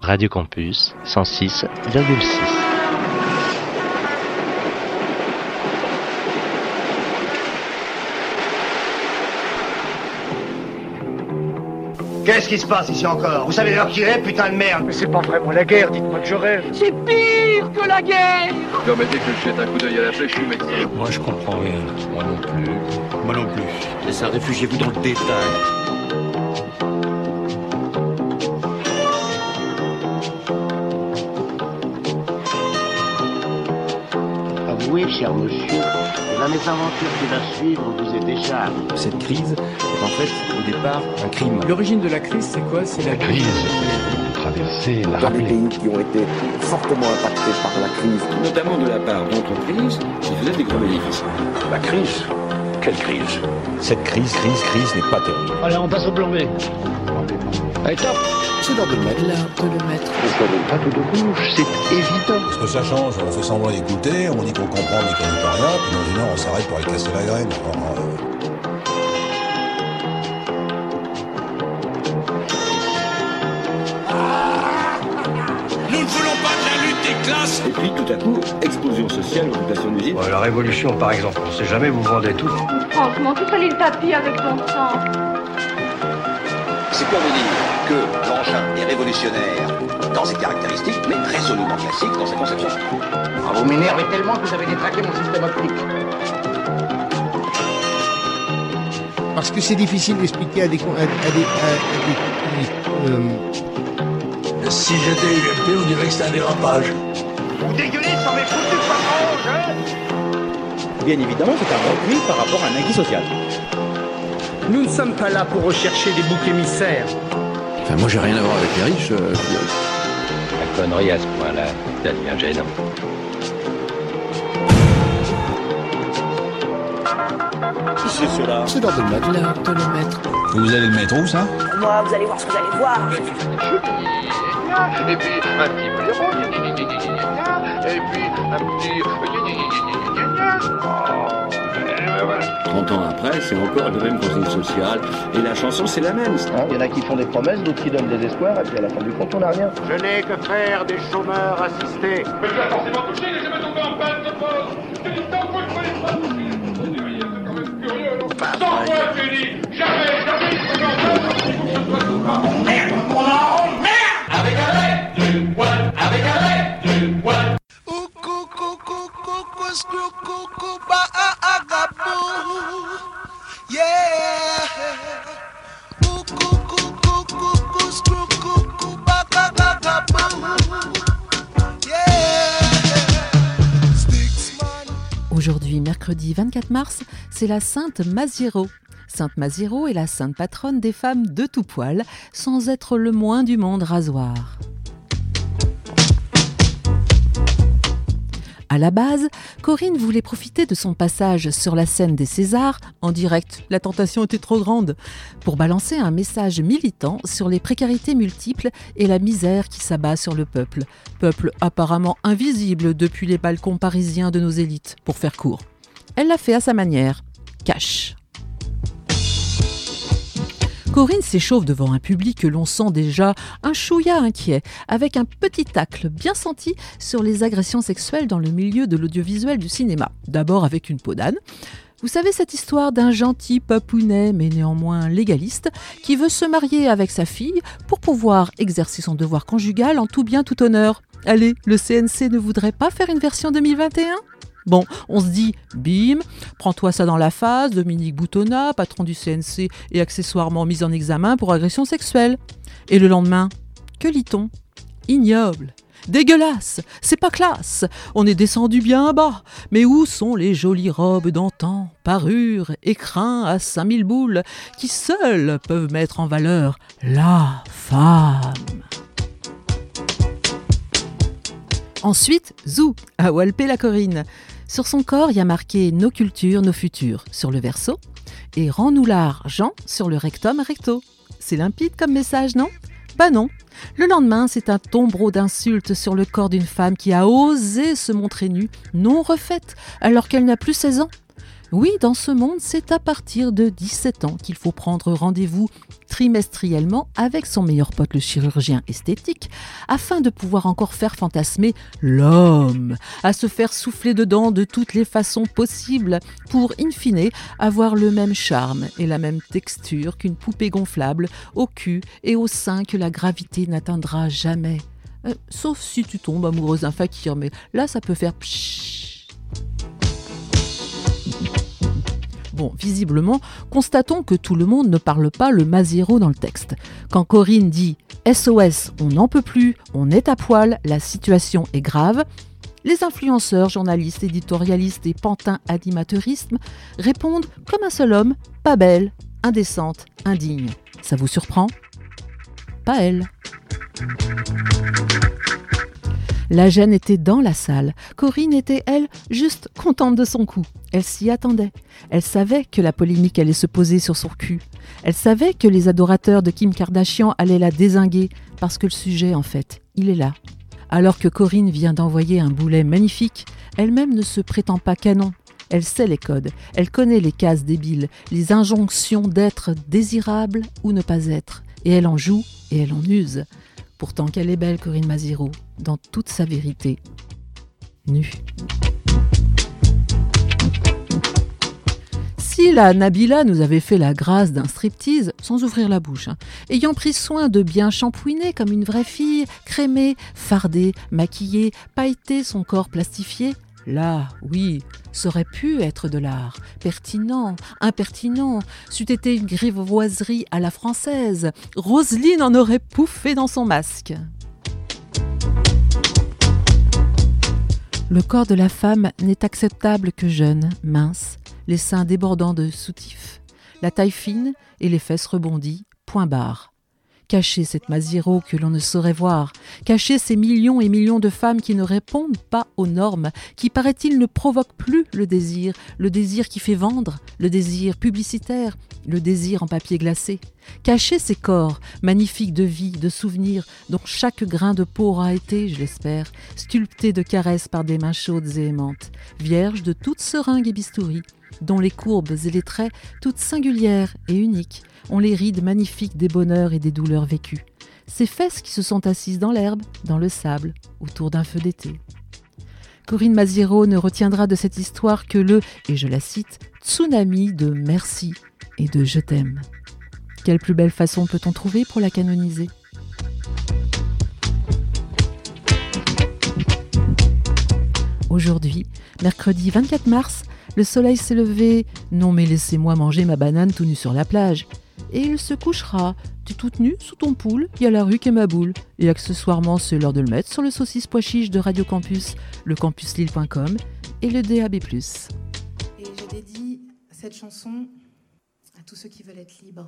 Radio Campus 106,6. Qu'est-ce qui se passe ici encore? Vous savez l'heure qu'il est, putain de merde! Mais c'est pas vraiment la guerre, dites-moi que je rêve. C'est pire que la guerre! Permettez que je jette un coup d'œil à la flèche, je suis médecin. Moi je comprends rien. Moi non plus. Moi non plus. Mais ça, réfugiez-vous dans le détail. Avouez, cher monsieur, que la mésaventure qui va suivre vous est déjà arrivée. Cette crise est en fait, au départ, un crime. L'origine de la crise, c'est quoi? C'est la crise. Traverser la Dans les pays qui ont été fortement impactés par la crise, notamment de la part d'entreprises qui faisaient des gros bénéfices. La crise? Quelle crise? Cette crise n'est pas terminée. Allez, on passe au plan B. Allez, top! c'est l'heure de le mettre. L'heure de le mettre. Pourquoi donc pas tout de bouche? C'est évident. Parce que ça change, on fait semblant d'écouter, on dit qu'on comprend mais qu'on n'y peut rien, puis dans une heure on s'arrête pour aller casser la graine. Nous ne voulons pas de la lutte des classes. Et puis tout à coup, explosion sociale, occupation d'usine. La révolution par exemple, on sait jamais, vous vendez tout. Franchement, tu salis le tapis avec ton sang. C'est pour vous dire que l'engin est révolutionnaire dans ses caractéristiques, mais résolument classique dans sa conception. Vous m'énervez tellement que vous avez détraqué mon système optique. Parce que c'est difficile d'expliquer à des si j'étais UMP, on dirait que c'est un dérapage. Vous dégueulez sans mes foutus paranges, hein? Bien évidemment, c'est un repli par rapport à un acquis social. Nous ne sommes pas là pour rechercher des boucs émissaires. Enfin, moi, j'ai rien à voir avec les riches. La connerie à ce point-là, ça devient gênant. C'est cela. C'est l'heure de le mettre. L'heure de le mettre. Vous allez le mettre où, ça? Moi, vous allez voir ce que vous allez voir. Et puis un petit blaireau, et puis un petit... 30 ans après, c'est encore la même consigne sociale, et la chanson c'est la même. Il y en a qui font des promesses, d'autres qui donnent des espoirs, et puis à la fin du compte, on n'a rien. Je n'ai que faire des chômeurs assistés. Mais tu vas forcément toucher, laissez-moi tomber en panne de poste. Je te dis tant que je prenais pas. C'est quand même curieux, non? 100 fois, tu dis, jamais, merde, on a honte, merde! Avec un lait, du poil, avec un lait, du poil. Aujourd'hui, mercredi 24 mars, c'est la Sainte Maziero. Sainte Maziero est la sainte patronne des femmes de tout poil, sans être le moins du monde rasoir. À la base, Corinne voulait profiter de son passage sur la scène des Césars, en direct, la tentation était trop grande, pour balancer un message militant sur les précarités multiples et la misère qui s'abat sur le peuple. Peuple apparemment invisible depuis les balcons parisiens de nos élites, pour faire court. Elle l'a fait à sa manière, cash. Corinne s'échauffe devant un public que l'on sent déjà un chouïa inquiet, avec un petit tacle bien senti sur les agressions sexuelles dans le milieu de l'audiovisuel du cinéma. D'abord avec une peau d'âne. Vous savez cette histoire d'un gentil papounet, mais néanmoins légaliste, qui veut se marier avec sa fille pour pouvoir exercer son devoir conjugal en tout bien tout honneur. Allez, le CNC ne voudrait pas faire une version 2021 ? Bon, on se dit, bim, prends-toi ça dans la face, Dominique Boutonnat, patron du CNC et accessoirement mis en examen pour agression sexuelle. Et le lendemain, que lit-on ? Ignoble, dégueulasse, c'est pas classe, on est descendu bien bas. Mais où sont les jolies robes d'antan, parures, écrins à 5000 boules, qui seules peuvent mettre en valeur la femme ? Ensuite, zou, à walper la Corinne. Sur son corps, il y a marqué « Nos cultures, nos futurs » sur le verso et « Rends-nous l'argent » sur le rectum recto. C'est limpide comme message, non ? Bah non. Le lendemain, c'est un tombereau d'insultes sur le corps d'une femme qui a osé se montrer nue, non refaite, alors qu'elle n'a plus 16 ans. Oui, dans ce monde, c'est à partir de 17 ans qu'il faut prendre rendez-vous trimestriellement avec son meilleur pote, le chirurgien esthétique, afin de pouvoir encore faire fantasmer l'homme, à se faire souffler dedans de toutes les façons possibles pour, in fine, avoir le même charme et la même texture qu'une poupée gonflable au cul et au sein que la gravité n'atteindra jamais. Sauf si tu tombes amoureuse d'un fakir, mais là ça peut faire pshhh. Bon, visiblement, constatons que tout le monde ne parle pas le Maziro dans le texte. Quand Corinne dit « SOS, on n'en peut plus, on est à poil, la situation est grave », les influenceurs, journalistes, éditorialistes et pantins animateurisme répondent comme un seul homme « pas belle, indécente, indigne ». Ça vous surprend ? Pas elle. La gêne était dans la salle. Corinne était, elle, juste contente de son coup. Elle s'y attendait. Elle savait que la polémique allait se poser sur son cul. Elle savait que les adorateurs de Kim Kardashian allaient la dézinguer, parce que le sujet, en fait, il est là. Alors que Corinne vient d'envoyer un boulet magnifique, elle-même ne se prétend pas canon. Elle sait les codes, elle connaît les cases débiles, les injonctions d'être désirable ou ne pas être. Et elle en joue et elle en use. Pourtant qu'elle est belle, Corinne Maziro, dans toute sa vérité, nue. Si la Nabila nous avait fait la grâce d'un striptease, sans ouvrir la bouche, ayant pris soin de bien shampouiner comme une vraie fille, crémer, farder, maquiller, pailleter son corps plastifié, là, oui, ça aurait pu être de l'art, pertinent, impertinent, c'eût été une grivoiserie à la française. Roselyne en aurait pouffé dans son masque. Le corps de la femme n'est acceptable que jeune, mince, les seins débordant de soutifs, la taille fine et les fesses rebondies, point barre. Cacher cette Maziro que l'on ne saurait voir, cacher ces millions et millions de femmes qui ne répondent pas aux normes, qui, paraît-il, ne provoquent plus le désir qui fait vendre, le désir publicitaire, le désir en papier glacé. Cacher ces corps, magnifiques de vie, de souvenirs, dont chaque grain de peau aura été, je l'espère, sculpté de caresses par des mains chaudes et aimantes, vierges de toute seringue et bistouri, dont les courbes et les traits, toutes singulières et uniques, ont les rides magnifiques des bonheurs et des douleurs vécues. Ces fesses qui se sont assises dans l'herbe, dans le sable, autour d'un feu d'été. Corinne Maziro ne retiendra de cette histoire que le, et je la cite, tsunami de merci et de je t'aime. Quelle plus belle façon peut-on trouver pour la canoniser ? Aujourd'hui, mercredi 24 mars, le soleil s'est levé, non mais laissez-moi manger ma banane tout nu sur la plage. Et il se couchera, tu toute nue sous ton poule, il y a la rue qui est ma boule. Et accessoirement, c'est l'heure de le mettre sur le saucisse pois chiche de Radio Campus, le campuslille.com et le DAB+. Et je dédie cette chanson à tous ceux qui veulent être libres.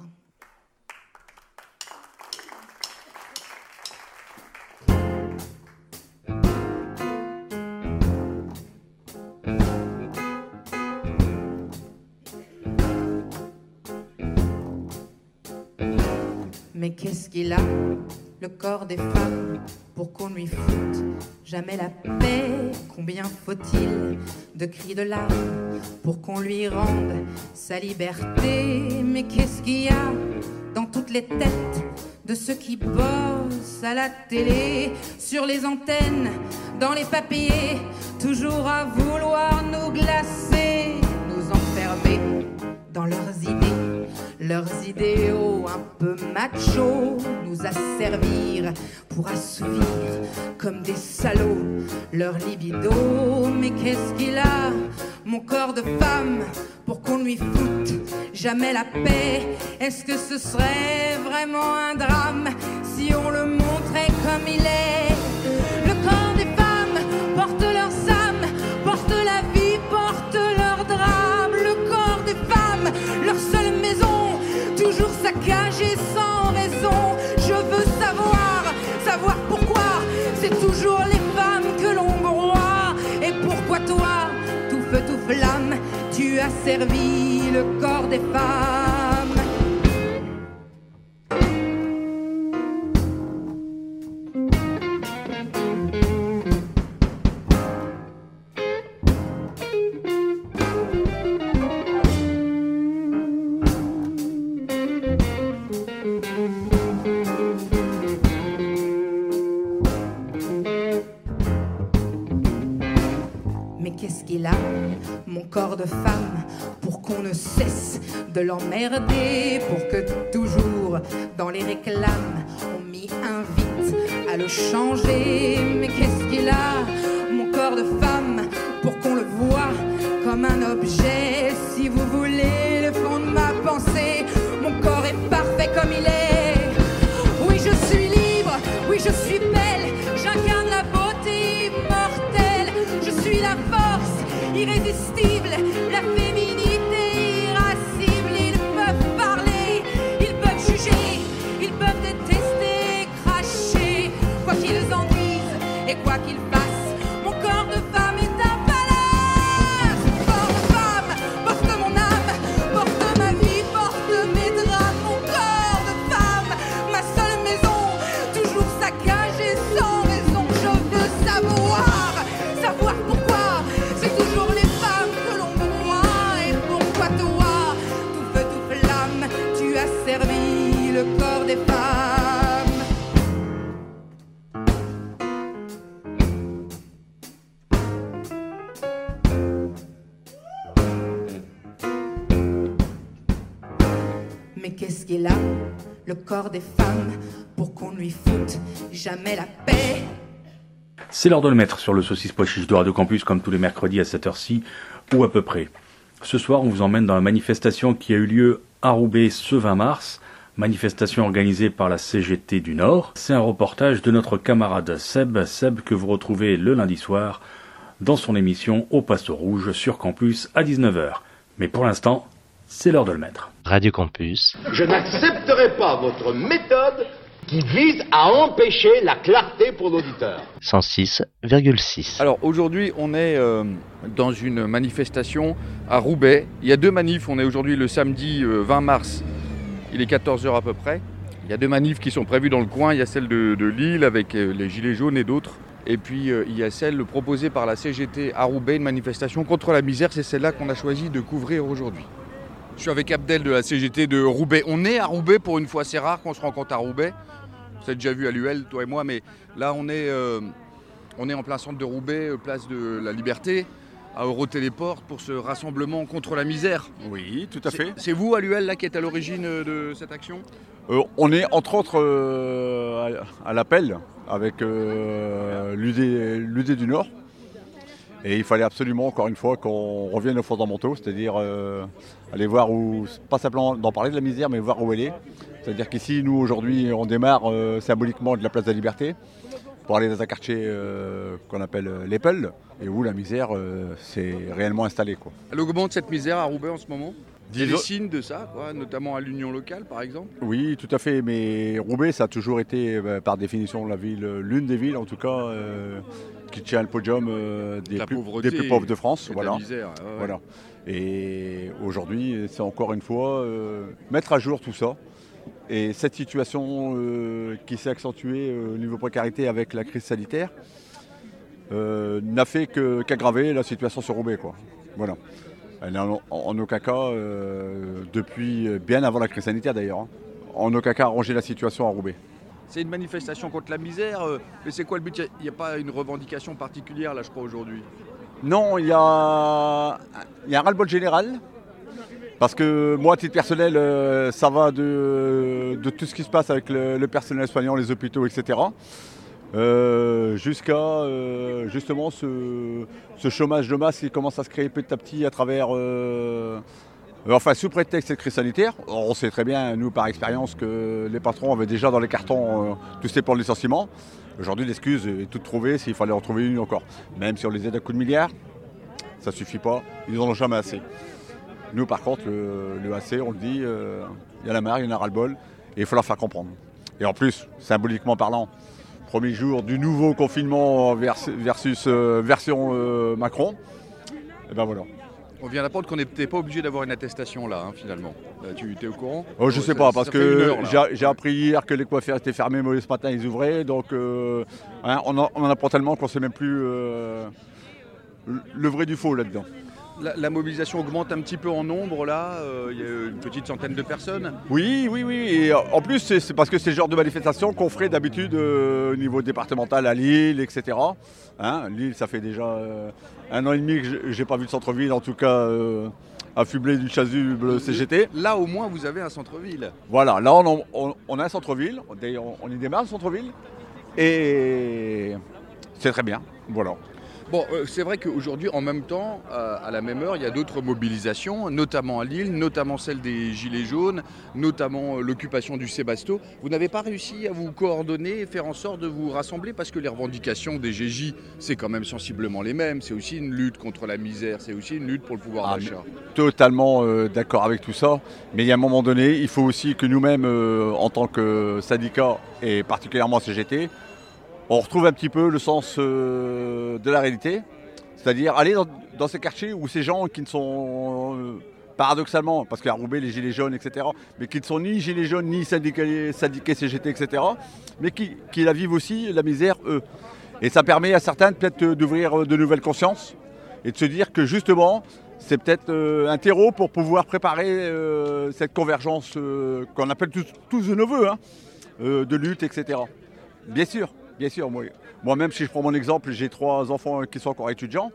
Mais qu'est-ce qu'il a, le corps des femmes, pour qu'on lui foute jamais la paix? Combien faut-il de cris de larmes pour qu'on lui rende sa liberté? Mais qu'est-ce qu'il y a dans toutes les têtes de ceux qui bossent à la télé, sur les antennes, dans les papiers, toujours à vouloir nous glacer, nous enfermer dans leurs idéaux un peu machos, nous asservir pour assouvir comme des salauds leur libido. Mais qu'est-ce qu'il a, mon corps de femme, pour qu'on lui foute jamais la paix? Est-ce que ce serait vraiment un drame si on le montrait comme il est? Le corps des femmes porte leurs âmes, porte la vie, porte leur drame. Le corps des femmes, leur seule maison, toujours saccagé sans raison. Je veux savoir pourquoi c'est toujours les femmes que l'on broie. Et pourquoi toi, tout feu, tout flamme, tu as servi le corps des femmes. qu'est-ce qu'il a, mon corps de femme, pour qu'on ne cesse de l'emmerder, pour que toujours dans les réclames on m'y invite à le changer. Mais qu'est-ce qu'il a, mon corps de femme, pour qu'on le voie comme un objet. Si vous voulez le fond de ma pensée, mon corps est parfait comme il est. Oui, je suis libre, oui, je suis belle, j'incarne la beauté immortelle. Je suis la force irrésistible, la féminité irascible. Ils peuvent parler, ils peuvent juger, ils peuvent détester, cracher, quoi qu'ils en disent et quoi qu'ils fassent, mon corps de femme est un palace. Corps de femme, porte mon âme, porte ma vie, porte mes drames. Mon corps de femme, ma seule maison, toujours saccagée sans raison. Je veux savoir pourquoi c'est toujours les femmes que l'on me voit. Et pourquoi toi, tout feu, tout flamme, tu as servi le corps des femmes. Mais qu'est-ce qu'il a, le corps des femmes, pour qu'on ne lui foute jamais la paix? C'est l'heure de le mettre sur le saucisse pois chiche de Radio Campus, comme tous les mercredis à cette heure-ci, ou à peu près. Ce soir, on vous emmène dans la manifestation qui a eu lieu à Roubaix ce 20 mars, manifestation organisée par la CGT du Nord. C'est un reportage de notre camarade Seb que vous retrouvez le lundi soir dans son émission Au Passe Rouge sur Campus à 19h. Mais pour l'instant, c'est l'heure de le mettre. Radio Campus. Je n'accepterai pas votre méthode qui vise à empêcher la clarté pour l'auditeur. 106,6. Alors aujourd'hui, on est dans une manifestation à Roubaix. Il y a deux manifs. On est aujourd'hui le samedi 20 mars. Il est 14h à peu près. Il y a deux manifs qui sont prévues dans le coin. Il y a celle de Lille avec les Gilets jaunes et d'autres. Et puis il y a celle proposée par la CGT à Roubaix, une manifestation contre la misère. C'est celle-là qu'on a choisi de couvrir aujourd'hui. Je suis avec Abdel de la CGT de Roubaix. On est à Roubaix pour une fois, c'est rare qu'on se rencontre à Roubaix. Vous avez déjà vu à l'UL, toi et moi, mais là on est en plein centre de Roubaix, place de la Liberté, à Eurotéléport, pour ce rassemblement contre la misère. Oui, tout à fait. C'est vous à l'UL là qui êtes à l'origine de cette action ? On est entre autres à l'appel avec l'UD du Nord. Et il fallait absolument, encore une fois, qu'on revienne aux fondamentaux, c'est-à-dire aller voir où, pas simplement d'en parler de la misère, mais voir où elle est. C'est-à-dire qu'ici, nous, aujourd'hui, on démarre symboliquement de la place de la Liberté pour aller dans un quartier qu'on appelle l'Épel, et où la misère s'est réellement installée, quoi. Elle augmente cette misère à Roubaix en ce moment ? Il y a des signes de ça, quoi, notamment à l'Union locale, par exemple ? Oui, tout à fait, mais Roubaix, ça a toujours été, par définition, la ville, l'une des villes, en tout cas, qui tient le podium des plus pauvres de France. Voilà. La misère, ouais. Voilà. Et aujourd'hui, c'est encore une fois mettre à jour tout ça. Et cette situation qui s'est accentuée au niveau précarité avec la crise sanitaire n'a fait qu'aggraver la situation sur Roubaix, quoi. Voilà. Elle n'a en aucun cas, depuis bien avant la crise sanitaire d'ailleurs, hein, en aucun cas arrangé la situation à Roubaix. C'est une manifestation contre la misère, mais c'est quoi le but ? Il n'y a pas une revendication particulière là, je crois, aujourd'hui ? Non, il y a un ras-le-bol général. Parce que moi, à titre personnel, ça va de tout ce qui se passe avec le personnel soignant, les hôpitaux, etc. Jusqu'à justement ce chômage de masse qui commence à se créer petit à petit à travers... sous prétexte de cette crise sanitaire. On sait très bien, nous, par expérience, que les patrons avaient déjà dans les cartons tous ces plans de licenciement. Aujourd'hui, l'excuse est toute trouvée s'il fallait en trouver une encore. Même si on les aide à coups de milliards, ça ne suffit pas. Ils n'en ont jamais assez. Nous, par contre, le AC, on le dit, il y en a marre, il y en a ras-le-bol, et il faut leur faire comprendre. Et en plus, symboliquement parlant, premier jour du nouveau confinement versus version Macron, et ben voilà. On vient d'apprendre qu'on n'était pas obligé d'avoir une attestation là, hein, finalement. Tu es au courant ? Je sais pas, parce que j'ai appris hier que les coiffeurs étaient fermés, mais ce matin ils ouvraient, donc on en apprend tellement qu'on ne sait même plus le vrai du faux là-dedans. La mobilisation augmente un petit peu en nombre là, il y a une petite centaine de personnes. Oui. Et en plus, c'est parce que c'est le genre de manifestation qu'on ferait d'habitude au niveau départemental à Lille, etc. Hein, Lille, ça fait déjà 1 an et demi que j'ai pas vu le centre-ville, en tout cas affublé du chasuble CGT. Là, au moins, vous avez un centre-ville. Voilà, là, on a un centre-ville. D'ailleurs, on y démarre le centre-ville. Et c'est très bien. Voilà. Bon, c'est vrai qu'aujourd'hui, en même temps, à la même heure, il y a d'autres mobilisations, notamment à Lille, notamment celle des Gilets jaunes, notamment l'occupation du Sébasto. Vous n'avez pas réussi à vous coordonner et faire en sorte de vous rassembler parce que les revendications des GJ, c'est quand même sensiblement les mêmes. C'est aussi une lutte contre la misère, c'est aussi une lutte pour le pouvoir d'achat. Totalement d'accord avec tout ça. Mais il y a un moment donné, il faut aussi que nous-mêmes, en tant que syndicat et particulièrement CGT, on retrouve un petit peu le sens de la réalité, c'est-à-dire aller dans ces quartiers où ces gens qui ne sont, paradoxalement, parce qu'à Roubaix, les gilets jaunes, etc., mais qui ne sont ni gilets jaunes, ni syndiqués CGT, etc., mais qui la vivent aussi, la misère, eux. Et ça permet à certains peut-être d'ouvrir de nouvelles consciences et de se dire que justement, c'est peut-être un terreau pour pouvoir préparer cette convergence qu'on appelle tous de nos voeux, hein, de lutte, etc. Bien sûr, moi-même, si je prends mon exemple, j'ai 3 enfants qui sont encore étudiants,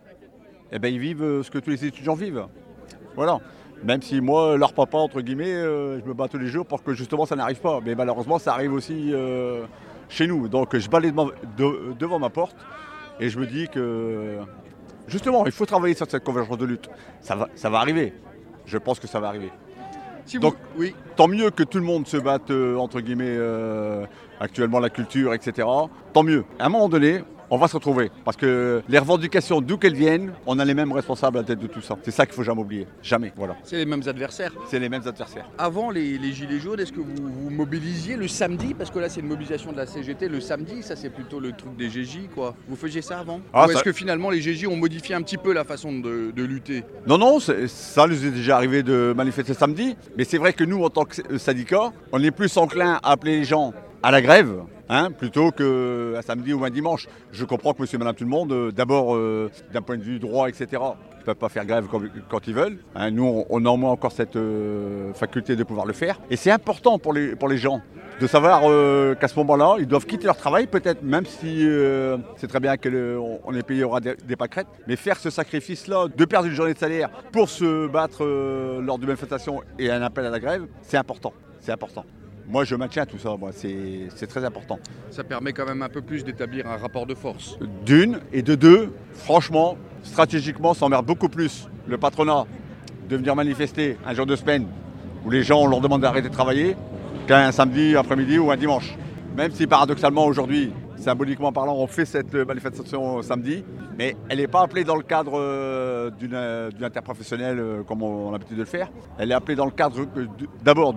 eh ben, ils vivent ce que tous les étudiants vivent. Voilà. Même si moi, leur papa, entre guillemets, je me bats tous les jours pour que justement ça n'arrive pas. Mais malheureusement, ça arrive aussi chez nous. Donc je balaye devant ma porte et je me dis que justement, il faut travailler sur cette convergence de lutte. Ça va arriver. Je pense que ça va arriver. Donc, oui. Tant mieux que tout le monde se batte, entre guillemets, actuellement la culture, etc. Tant mieux. À un moment donné, on va se retrouver. Parce que les revendications, d'où qu'elles viennent, on a les mêmes responsables à la tête de tout ça. C'est ça qu'il ne faut jamais oublier. Jamais. Voilà. C'est les mêmes adversaires. C'est les mêmes adversaires. Avant les Gilets jaunes, est-ce que vous mobilisiez le samedi? Parce que là, c'est une mobilisation de la CGT. Le samedi, ça, c'est plutôt le truc des GJ, quoi. Vous faisiez ça avant? Ou est-ce que finalement, les GJ ont modifié un petit peu la façon de lutter? Non, ça nous est déjà arrivé de manifester samedi. Mais c'est vrai que nous, en tant que syndicat, on est plus enclin à appeler les gens à la grève, plutôt qu'un samedi ou un dimanche. Je comprends que monsieur et madame tout le monde, d'abord d'un point de vue droit, etc., ne peuvent pas faire grève quand ils veulent. Nous, on a au moins encore cette faculté de pouvoir le faire. Et c'est important pour les gens de savoir qu'à ce moment-là, ils doivent quitter leur travail, peut-être, même si c'est très bien qu'on est payé, aura des pâquerettes, mais faire ce sacrifice-là, de perdre une journée de salaire pour se battre lors d'une manifestation et un appel à la grève, c'est important. C'est important. Moi, je maintiens tout ça, c'est très important. Ça permet quand même un peu plus d'établir un rapport de force. D'une, et de deux, franchement, stratégiquement, ça emmerde beaucoup plus le patronat de venir manifester un jour de semaine où les gens, on leur demande d'arrêter de travailler qu'un samedi après-midi ou un dimanche. Même si paradoxalement, aujourd'hui, symboliquement parlant, on fait cette manifestation samedi, mais elle n'est pas appelée dans le cadre d'une interprofessionnelle comme on a l'habitude de le faire. Elle est appelée dans le cadre d'abord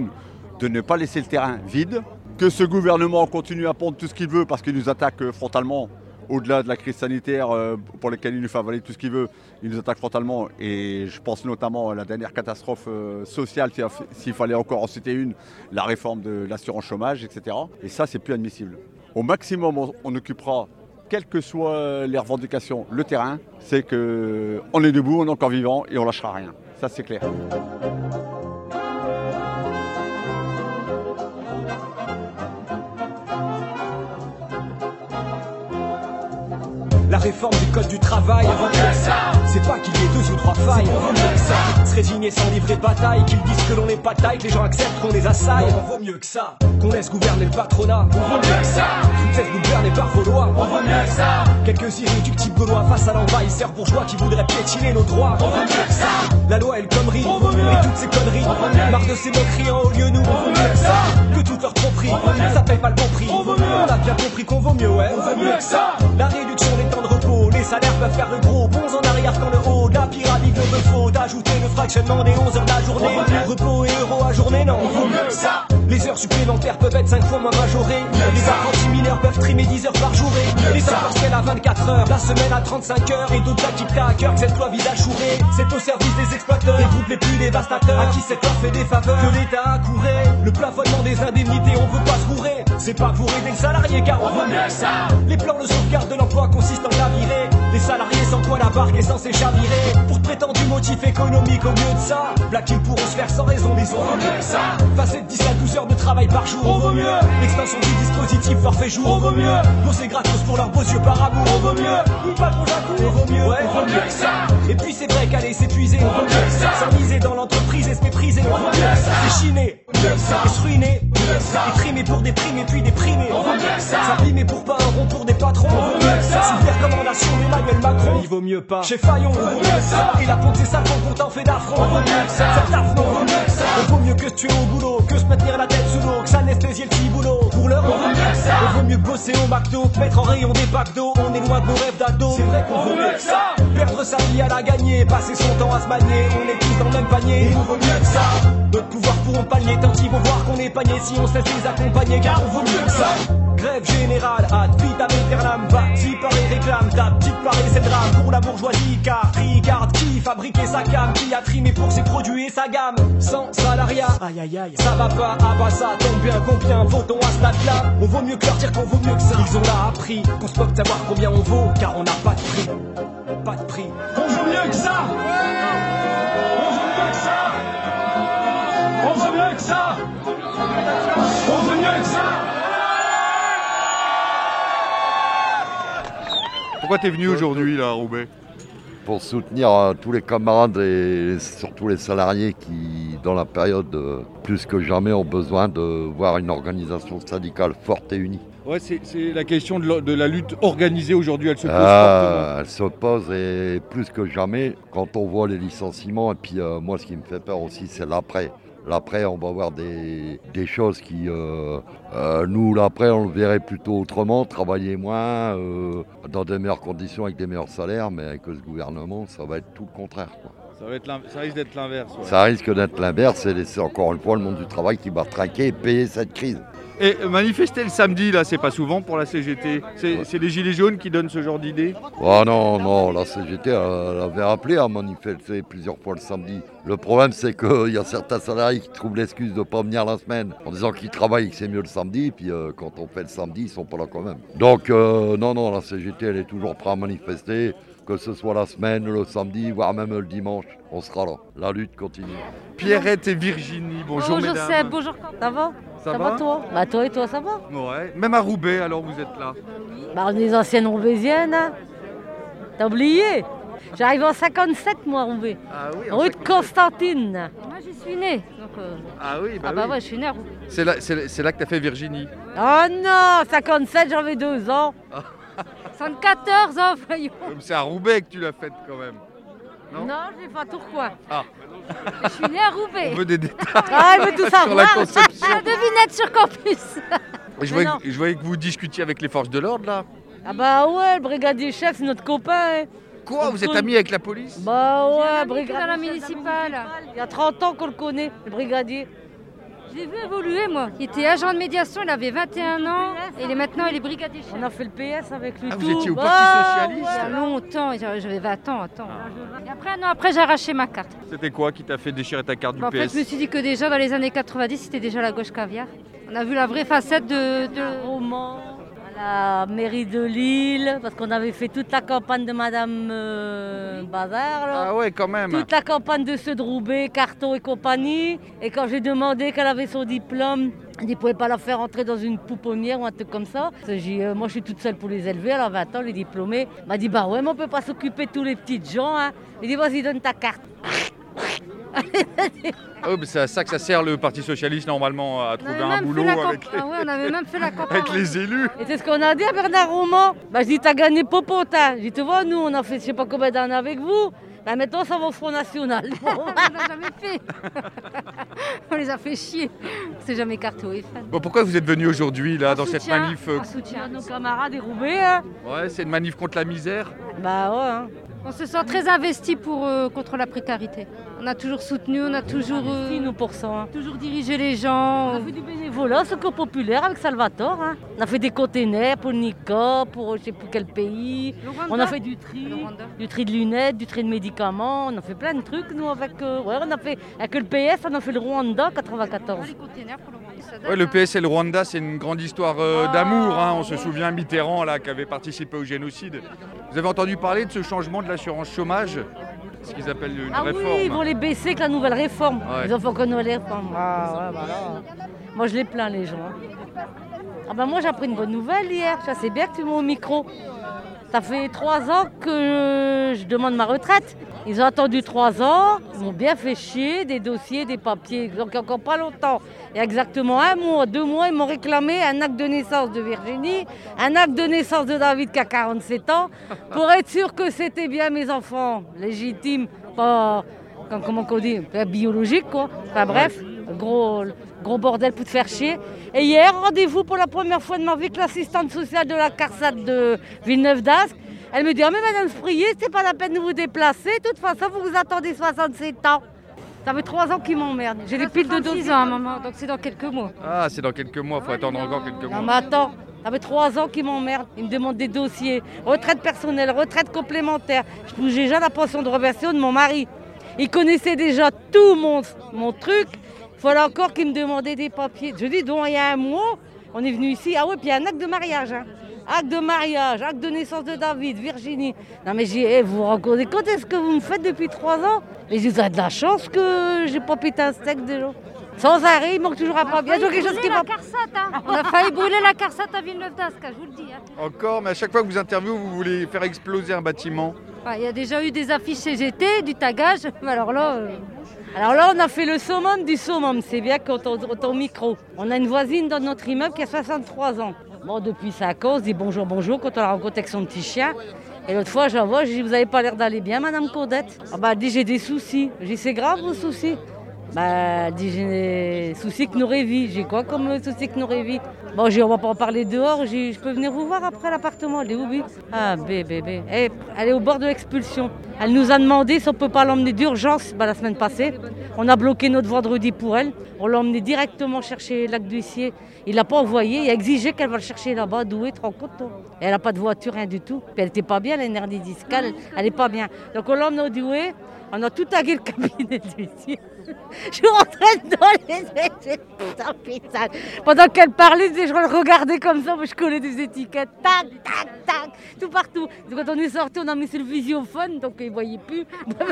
de ne pas laisser le terrain vide, que ce gouvernement continue à pondre tout ce qu'il veut parce qu'il nous attaque frontalement, au-delà de la crise sanitaire pour laquelle il nous fait avaler tout ce qu'il veut, il nous attaque frontalement et je pense notamment à la dernière catastrophe sociale, s'il fallait encore en citer une, la réforme de l'assurance chômage, etc. Et ça, c'est plus admissible. Au maximum, on occupera, quelles que soient les revendications, le terrain, c'est qu'on est debout, on est encore vivant et on lâchera rien. Ça, c'est clair. La réforme du code du travail, c'est pas qu'il y ait 2 ou 3 failles. Se résigner sans livrer de bataille, qu'ils disent que l'on n'est pas taille, que les gens acceptent qu'on les assaille. On vaut mieux que ça, qu'on laisse gouverner le patronat. On vaut mieux que ça, qu'on laisse gouverner par vos lois. On vaut mieux que ça, quelques irréductibles gaulois face à l'envahisseur bourgeois qui voudrait piétiner nos droits. On vaut mieux que ça, la loi elle connerie, on vaut mieux, et toutes ces conneries. Marre de ces moqueries en haut lieu nous. On vaut mieux que ça, que toutes leurs tromperies, ça paye pas le bon prix. On vaut mieux, on a bien compris qu'on vaut mieux, ouais. On vaut mieux que ça, la réduction des temps de repos, les salaires peuvent faire le gros, bons en arrière quand le haut de la pyramide ne me faut d'ajouter le fractionnement des 11 heures de la journée. Repos et euros à journée, non, on vaut mieux que ça. Les heures supplémentaires peuvent être 5 fois moins majorées. Les apprentis mineurs peuvent trimer 10 heures par journée. Les heures partielles à 24 heures, la semaine à 35 heures. Et d'autres actifs à cœur que cette loi vise à chourer. C'est au service des exploiteurs, des groupes les plus dévastateurs, à qui cette loi fait des faveurs que l'État a couré. Le plafonnement des indemnités, on veut pas se gourer. C'est pas pour aider le salarié car on vaut mieux que ça. Les plans de sauvegarde de l'emploi consistent en la virer. Les salariés sans quoi la barque est censée chavirer pour de prétendus motifs économiques. Au mieux de ça, Black Hill pourront se faire sans raison, mais on vaut mieux que ça. Passer de 10 à 12 heures de travail par jour, on vaut mieux. L'extension du dispositif leur fait jour, on vaut mieux. Bosser gratos pour leurs beaux yeux par amour, on vaut mieux. Une patron Jacou, on vaut mieux, ouais, on vaut mieux que ça. Et puis c'est vrai qu'aller s'épuiser, on vaut mieux que ça. S'enliser dans l'entreprise et se mépriser, on vaut mieux que ça. S'échiner, mieux que ça. Et se ruiner, mieux que ça. Et trimer pour déprimer puis déprimer, on vaut mieux que ça. S'abîmer pour pas un rond pour des patrons, on vaut mieux que ça. Sous les recommandations d'Emmanuel Macron, il vaut mieux pas. Chez Fayon, on vaut mieux que ça. Et la pompe c'est ça qu'on t'en fait d'affront, on vaut mieux que ça. Faire taf, non, on vaut mieux que ça. On vaut mieux que se tuer au boulot, que se maintenir la tête sous l'eau, que s'anesthésier le petit boulot. Pour l'heure, on vaut mieux que ça. On vaut mieux que bosser au McDo, que mettre en rayon des packs d'eau. On est loin de nos rêves d'ado. C'est vrai qu'on vaut mieux que ça. Perdre sa vie à la gagner, passer son temps à se manier. On est tous dans le même panier, il nous vaut mieux que ça. Notre pouvoir pourront pallier tant ils vont voir qu'on est panier si on se laisse les accompagner, car on vaut mieux que ça. Grève générale, hâte, vite à Méternam, bâti par les réclames, ta petite Paris c'est le drame pour la bourgeoisie, car regarde qui fabriquait sa cam, qui a trimé pour ses produits et sa gamme. Sans salariat, aïe aïe aïe, ça va pas, ah bah ça tombe bien, combien vaut-on à ce stade-là? On vaut mieux que leur dire qu'on vaut mieux que ça. Ils ont là appris qu'on se moque de savoir combien on vaut, car on n'a pas de prix, pas de prix. On vaut mieux que ça. On vaut mieux que ça. On vaut mieux que ça. On vaut mieux que ça. Pourquoi t'es venu aujourd'hui là à Roubaix? Pour soutenir tous les camarades et surtout les salariés qui, dans la période plus que jamais, ont besoin de voir une organisation syndicale forte et unie. Ouais, c'est la question de la lutte organisée aujourd'hui, elle se pose fortement. Elle se pose et plus que jamais quand on voit les licenciements. Et puis moi, ce qui me fait peur aussi, c'est l'après. L'après, on va voir des choses qui... nous, l'après, on le verrait plutôt autrement, travailler moins, dans des meilleures conditions, avec des meilleurs salaires, mais avec ce gouvernement, ça va être tout le contraire, quoi. Ça risque d'être l'inverse. Ouais. Ça risque d'être l'inverse et laisser encore une fois le monde du travail qui va trinquer et payer cette crise. Et manifester le samedi, là, c'est pas souvent pour la CGT. C'est les Gilets jaunes qui donnent ce genre d'idée? Oh non, la CGT, elle avait appelé à manifester plusieurs fois le samedi. Le problème, c'est qu'il y a certains salariés qui trouvent l'excuse de ne pas venir la semaine en disant qu'ils travaillent et que c'est mieux le samedi. Puis quand on fait le samedi, ils sont pas là quand même. Donc non, la CGT, elle est toujours prête à manifester. Que ce soit la semaine, le samedi, voire même le dimanche, on sera là. La lutte continue. Pierrette et Virginie, bonjour mesdames. Bonjour Seb, bonjour. Ça va? Ça va toi? Bah toi et toi, ça va? Ouais. Même à Roubaix, alors vous êtes là? Bah on est des anciennes Roubaisiennes, hein. T'as oublié? J'arrive en 57 moi à Roubaix. Ah oui, rue de Constantine. Moi j'y suis née. Donc, ah oui, bah oui. Ouais, je suis née à Roubaix. C'est là que t'as fait Virginie? Oh non, 57 j'avais 2 ans. 74 ans, voyons. C'est à Roubaix que tu l'as faite quand même. Non, j'ai fait à Tourcoing. Ah. Je suis née à Roubaix. On veut des détails. Ah, elle veut tout savoir. Sur la conception. La devinette sur campus. Je voyais que vous discutiez avec les forces de l'ordre là. Ah bah ouais, le brigadier chef c'est notre copain. Hein. Quoi, vous êtes amis avec la police? Bah ouais, brigadier dans la municipale. Il y a 30 ans qu'on le connaît, le brigadier. Je l'ai vu évoluer, moi. Il était agent de médiation, il avait 21 ans, et maintenant il est brigadier chef. On a fait le PS avec lui. Vous étiez au Parti Socialiste? Il y a longtemps, j'avais 20 ans, attends. Et après, un an après, j'ai arraché ma carte. C'était quoi qui t'a fait déchirer ta carte du PS? En fait, je me suis dit que déjà, dans les années 90, c'était déjà la gauche caviar. On a vu la vraie facette de roman. À la mairie de Lille, parce qu'on avait fait toute la campagne de Madame Bazar. Là. Ah ouais, quand même. Toute la campagne de ceux de Roubaix, Carton et compagnie. Et quand j'ai demandé qu'elle avait son diplôme, elle ne pouvait pas la faire entrer dans une pouponnière ou un truc comme ça. Moi, je suis toute seule pour les élever. Elle a 20 ans, les diplômés. Elle m'a dit, bah ouais, mais on ne peut pas s'occuper de tous les petits gens. Hein. Il dit, vas-y, donne ta carte. Oh, c'est à ça que ça sert le Parti Socialiste normalement, à trouver un boulot on avait même fait la campagne avec les élus. Et c'est ce qu'on a dit à Bernard Roman. Bah, je dis, t'as gagné Popotin. Je dis, tu vois, nous, on a fait je sais pas combien d'années avec vous. Bah, maintenant, ça va au Front National. On l'a jamais fait. On les a fait chier. C'est jamais carte au FN. Bon, pourquoi vous êtes venus aujourd'hui, là, dans cette manif En soutien à nos camarades des Roubaix. Hein. Ouais, c'est une manif contre la misère. Bah ouais. Hein. On se sent très investi contre la précarité. On a toujours soutenu, on a toujours nous pour ça, hein. Toujours dirigé les gens. On a fait du bénévolat, Secours Populaire avec Salvatore. Hein. On a fait des containers pour Nika, pour je sais plus quel pays. On a fait du tri de lunettes, du tri de médicaments. On a fait plein de trucs nous avec. On a fait avec le PS, on a fait le Rwanda 94. Les containers pour le Rwanda. Ouais, le PS et le Rwanda, c'est une grande histoire d'amour. Hein. On se souvient Mitterrand là, qui avait participé au génocide. Vous avez entendu parler de ce changement de l'assurance chômage? Ce qu'ils appellent une réforme. Oui, ils vont les baisser avec la nouvelle réforme. Ouais. Ils ont fait encore une nouvelle réforme. Ah ouais, voilà. Moi, je les plains, les gens. Ah ben moi, j'ai appris une bonne nouvelle hier. Je sais bien que tu m'as au micro. Ça fait 3 ans que je demande ma retraite. Ils ont attendu 3 ans, ils m'ont bien fait chier, des dossiers, des papiers. Donc il n'y a encore pas longtemps. Il y a exactement 1 mois, 2 mois, ils m'ont réclamé un acte de naissance de Virginie, un acte de naissance de David qui a 47 ans, pour être sûr que c'était bien mes enfants légitimes, pas, comment on dit, biologiques quoi. Enfin bref, gros bordel pour te faire chier. Et hier, rendez-vous pour la première fois de ma vie avec l'assistante sociale de la CARSAT de Villeneuve-d'Ascq. Elle me dit, ah mais madame Sprier, c'est pas la peine de vous déplacer, de toute façon vous vous attendez 67 ans. Ça fait 3 ans qu'ils m'emmerdent. J'ai des piles de dossiers. 6 ans à un moment, donc c'est dans quelques mois. Ah, c'est dans quelques mois, faut attendre encore quelques mois. Non mais attends, ça fait 3 ans qu'ils m'emmerdent. Ils me demandent des dossiers, retraite personnelle, retraite complémentaire. Je touche déjà la pension de réversion de mon mari. Il connaissait déjà tout mon truc. Il fallait encore qu'il me demandait des papiers. Je dis, donc il y a 1 mois, on est venu ici. Ah ouais, puis il y a un acte de mariage. Hein. Acte de mariage, acte de naissance de David, Virginie. Non mais j'ai, vous vous rendez compte, est-ce que vous me faites depuis 3 ans? Et j'ai de la chance que j'ai pas pété un steak déjà. Sans arrêt, il manque toujours un papier. Il y a quelque chose qui va. On a failli brûler la CARSAT à Villeneuve-d'Ascq, je vous le dis. Hein. Encore, mais à chaque fois que vous interviewez, vous voulez faire exploser un bâtiment. Il y a déjà eu des affiches CGT, du tagage. Alors là, on a fait le summum du summum. C'est bien quand on est au micro. On a une voisine dans notre immeuble qui a 63 ans. Bon, depuis 5 ans, on se dit bonjour, bonjour quand on la rencontre avec son petit chien. Et l'autre fois, je la vois, je dis, vous n'avez pas l'air d'aller bien, madame Codette? Ah bah, elle dit, j'ai des soucis. Je dis, c'est grave vos soucis? Bah, elle dit, j'ai des soucis que nous révit. J'ai quoi comme soucis que nous révit? Bon, j'ai, on va pas en parler dehors. Je peux venir vous voir après l'appartement. Elle est où, oui? Ah, bébé. Elle est au bord de l'expulsion. Elle nous a demandé si on ne peut pas l'emmener d'urgence la semaine passée. On a bloqué notre vendredi pour elle. On l'a emmené directement chercher l'acte d'huissier. Il l'a pas envoyé. Il a exigé qu'elle va le chercher là-bas. D'où est, te rends compte, toi? Et elle n'a pas de voiture, rien du tout. Puis elle n'était pas bien, elle a une hernie discale. Elle n'est pas bien. Donc on l'a emmené au Douai. On a tout tagué le cabinet d'huissier. Je rentrais dans les putain. Pendant qu'elle parlait, je le regardais comme ça, je collais des étiquettes, tac, tac, tac, tout partout. Donc, quand on est sorti, on a mis sur le visiophone, donc ils ne voyaient plus.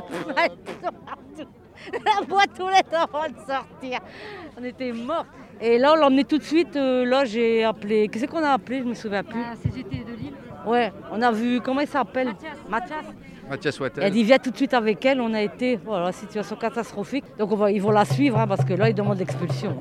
La boîte aux lettres avant de sortir. On était morts. Et là, on l'a emmené tout de suite. Là, j'ai appelé. Qu'est-ce qu'on a appelé? Je ne me souviens plus. CGT de Lille. Ouais, on a vu. Comment il s'appelle? Mathias Wattel. Elle dit viens tout de suite avec elle, on a été, voilà, situation catastrophique. Donc ils vont la suivre hein, parce que là ils demandent l'expulsion.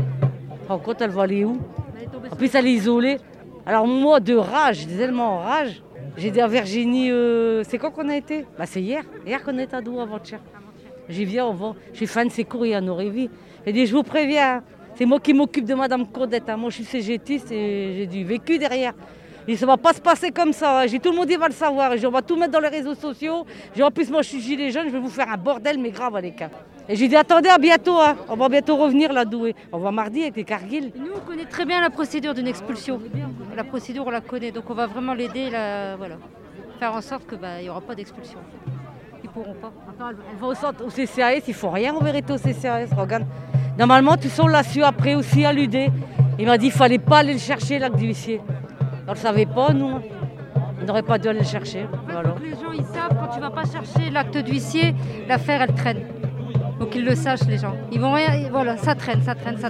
Par contre elle va aller où? En plus elle est isolée. Alors moi de rage, tellement en rage, j'ai dit à Virginie, c'est quand qu'on a été? Bah c'est hier qu'on a été à Douai avant-hier. J'y viens, on va. J'ai fait un de ses courriers à Norévy. J'ai dit je vous préviens, c'est moi qui m'occupe de madame Codette. Hein. Moi je suis CGTiste et j'ai du vécu derrière. Et ça ne va pas se passer comme ça. J'ai tout le monde va le savoir. On va tout mettre dans les réseaux sociaux. En plus, moi, je suis gilet jaune. Je vais vous faire un bordel, mais grave, les cas. Et j'ai dit, attendez, à bientôt. Hein. On va bientôt revenir là Douai. On va mardi avec les Cargill. Nous, on connaît très bien la procédure d'une expulsion. La procédure, on la connaît. Donc, on va vraiment l'aider, voilà. Faire en sorte qu'il n'y aura pas d'expulsion. Ils ne pourront pas. Attends, elle va au CCAS. Il ne faut rien en vérité au CCAS. Regarde. Normalement, tu sais, on l'a su après aussi à l'UD. Il m'a dit, il ne fallait pas aller le chercher, l'acte d'huissier. On ne le savait pas, nous. On n'aurait pas dû aller le chercher. Voilà. Les gens, ils savent, quand tu ne vas pas chercher l'acte d'huissier, l'affaire, elle traîne. Donc ils le sachent, les gens. Ils vont rien, voilà, ça traîne.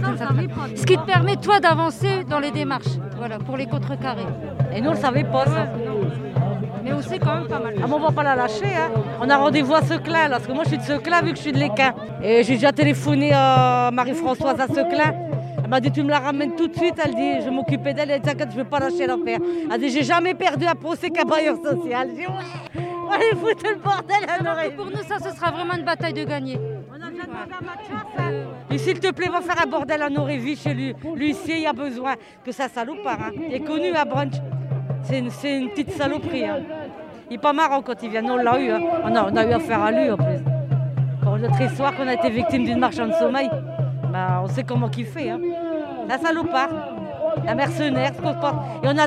Ce qui te permet, toi, d'avancer dans les démarches, voilà, pour les contrecarrer. Et nous, on ne le savait pas, ça. Mais on sait quand même pas mal. Ah, mais on ne va pas la lâcher, hein. On a rendez-vous à Seclin, là, parce que moi, je suis de Seclin, vu que je suis de l'Équin. Et j'ai déjà téléphoné à Marie-Françoise à Seclin. Elle m'a dit, tu me la ramènes tout de suite. Elle dit, je m'occupais d'elle. Elle dit, t'inquiète, je ne vais pas lâcher l'affaire. Elle dit, j'ai jamais perdu un procès qu'un bailleur social. Je dis, ouais, allez foutre le bordel à l'oreille. Pour nous, ça, ce sera vraiment une bataille de gagner. On a déjà demandé à Mathias. Et s'il te plaît, va faire un bordel à Norévy chez lui. L'huissier, il y a besoin que ça salopard. Hein. Il est connu à Brunch. C'est une petite saloperie. Hein. Il n'est pas marrant quand il vient. Nous, on l'a eu. Hein. On a eu affaire à lui en plus. Pour notre histoire qu'on a été victime d'une marchande de sommeil. Bah, on sait comment qu'il fait. Hein. La salopard, un mercenaire. Et on a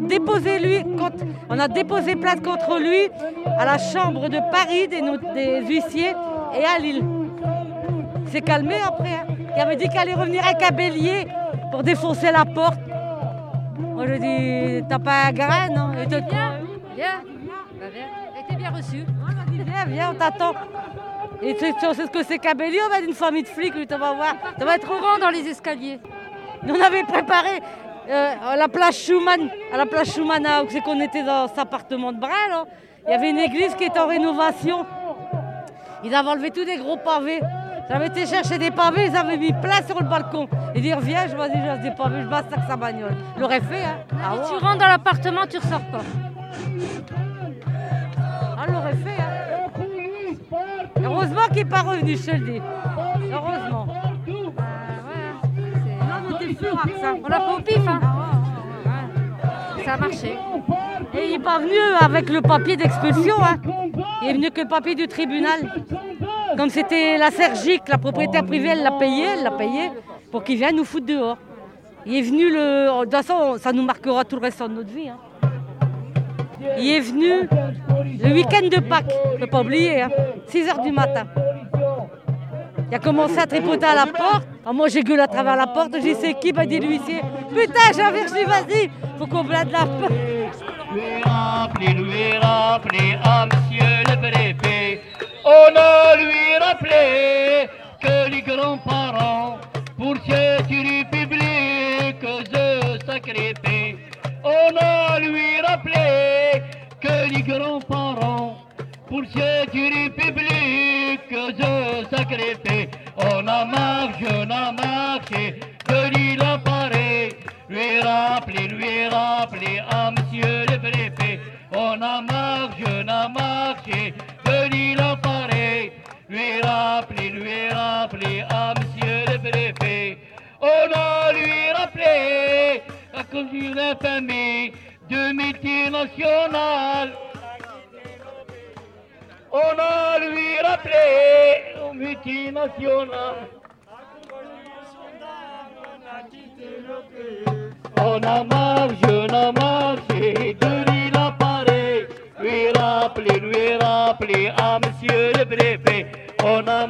déposé plainte contre lui à la chambre de Paris des huissiers et à Lille. Il s'est calmé après. Hein. Il avait dit qu'il allait revenir avec un bélier pour défoncer la porte. Moi je dis, t'as pas un grain, non? Et toi, Viens. Bah, viens. Et t'es bien reçu. Viens, on t'attend. Et tu sais ce que c'est qu'un bélier, on va d'une famille de flics, lui, tu vas voir. Ça va être grand dans les escaliers. Nous, on avait préparé à la place Schumann, où c'est qu'on était dans cet appartement de Brin, là. Il y avait une église qui était en rénovation. Ils avaient enlevé tous des gros pavés. J'avais été chercher des pavés, ils avaient mis plein sur le balcon. Il dit, reviens, je dis, j'ai des pavés, je basse avec sa bagnole. Je l'aurais fait, hein. Ah, tu rentres dans l'appartement, tu ressors pas. Ah, je l'aurais fait, hein. Heureusement qu'il n'est pas revenu, je te le dis. Heureusement. On l'a fait au pif, hein. Ça a marché. Et il n'est pas venu avec le papier d'expulsion, hein. Il est venu que le papier du tribunal. Comme c'était la Sergique, la propriétaire privée, elle l'a payé pour qu'il vienne nous foutre dehors. Il est venu de toute façon, ça nous marquera tout le reste de notre vie, hein. Il est venu le week-end de Pâques, il ne faut pas oublier, hein, 6h du matin. Il a commencé à tripoter à la porte. Alors moi j'ai gueulé à travers la porte, j'ai dit c'est qui? Bah dit l'huissier. Putain, j'ai envie que je dis vas-y, faut qu'on blinde la porte. Lui rappeler à monsieur le préfet. On a lui rappelé que les grands-parents pour cette république se sacrifient. On a lui rappelé que les grands-parents pour cette république se sacrifient. On a marché de l'île à Paris. Lui rappeler à monsieur le préfet. On a marché de l'île à Paris. Lui rappeler à monsieur le préfet. On a lui rappelé à cause d'une famille de multinationales. On a lui rappelé aux multinationales. On a marché de l'île à Paris. Lui rappeler à monsieur le préfet. On a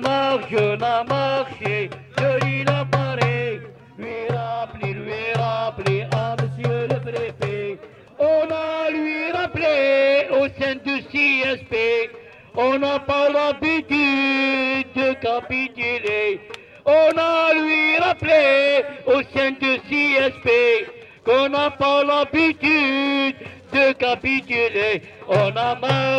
marché de l'île à Paris. Lui rappeler à monsieur le préfet. On a lui rappelé au sein du CSP. On n'a pas l'habitude de capituler. On a lui rappelé au sein du CSP qu'on n'a pas l'habitude de capituler. On a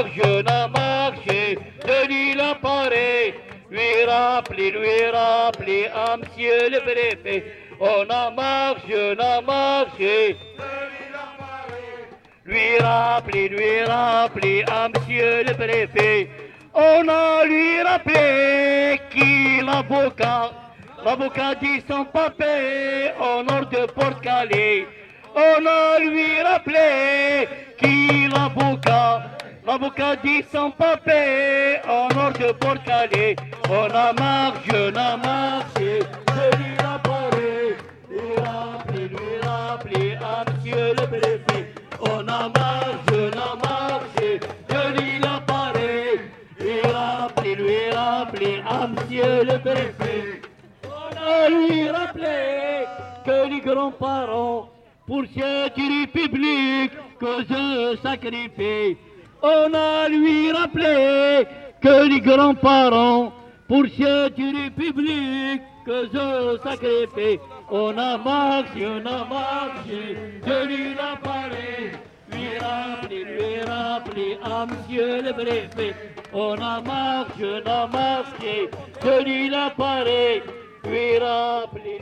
marché de l'île à Paris. Lui rappeler à monsieur le préfet. On a marché de l'île à Paris. Lui rappeler à monsieur le préfet. On a lui rappelé qui l'avocat dit sans papier au nord de Port-Calais. On a lui rappelé qui l'avocat dit sans papier au nord de Port-Calais. On a marché de l'île à Paris. Lui rappeler à monsieur le préfet. On a marché de l'île à Paris. Lui rappeler à monsieur le préfet. On a lui rappelé que les grands-parents pour cette république que se sacrifient. On a lui rappelé que les grands-parents pour cette république que se sacrifient. On a marché de l'île à Paris. Lui rappeler à monsieur le préfet. On a marché de l'île à Paris. Lui rappeler.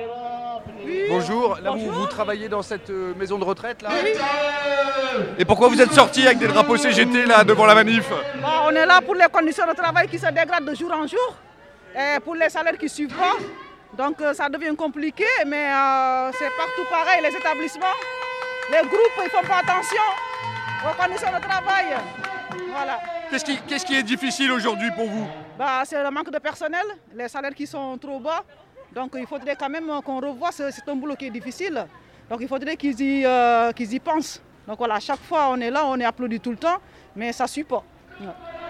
Bonjour, là vous travaillez dans cette maison de retraite là? Oui. Et pourquoi vous êtes sortis avec des drapeaux CGT là devant la manif? On est là pour les conditions de travail qui se dégradent de jour en jour et pour les salaires qui ne suivent pas. Donc ça devient compliqué, mais c'est partout pareil, les établissements, les groupes, ils ne font pas attention aux conditions de travail. Voilà. Qu'est-ce qui est difficile aujourd'hui pour vous? C'est le manque de personnel, les salaires qui sont trop bas. Donc il faudrait quand même qu'on revoie, c'est un boulot qui est difficile. Donc il faudrait qu'ils y pensent. Donc voilà, à chaque fois on est là, on est applaudi tout le temps, mais ça ne suit pas. Ouais.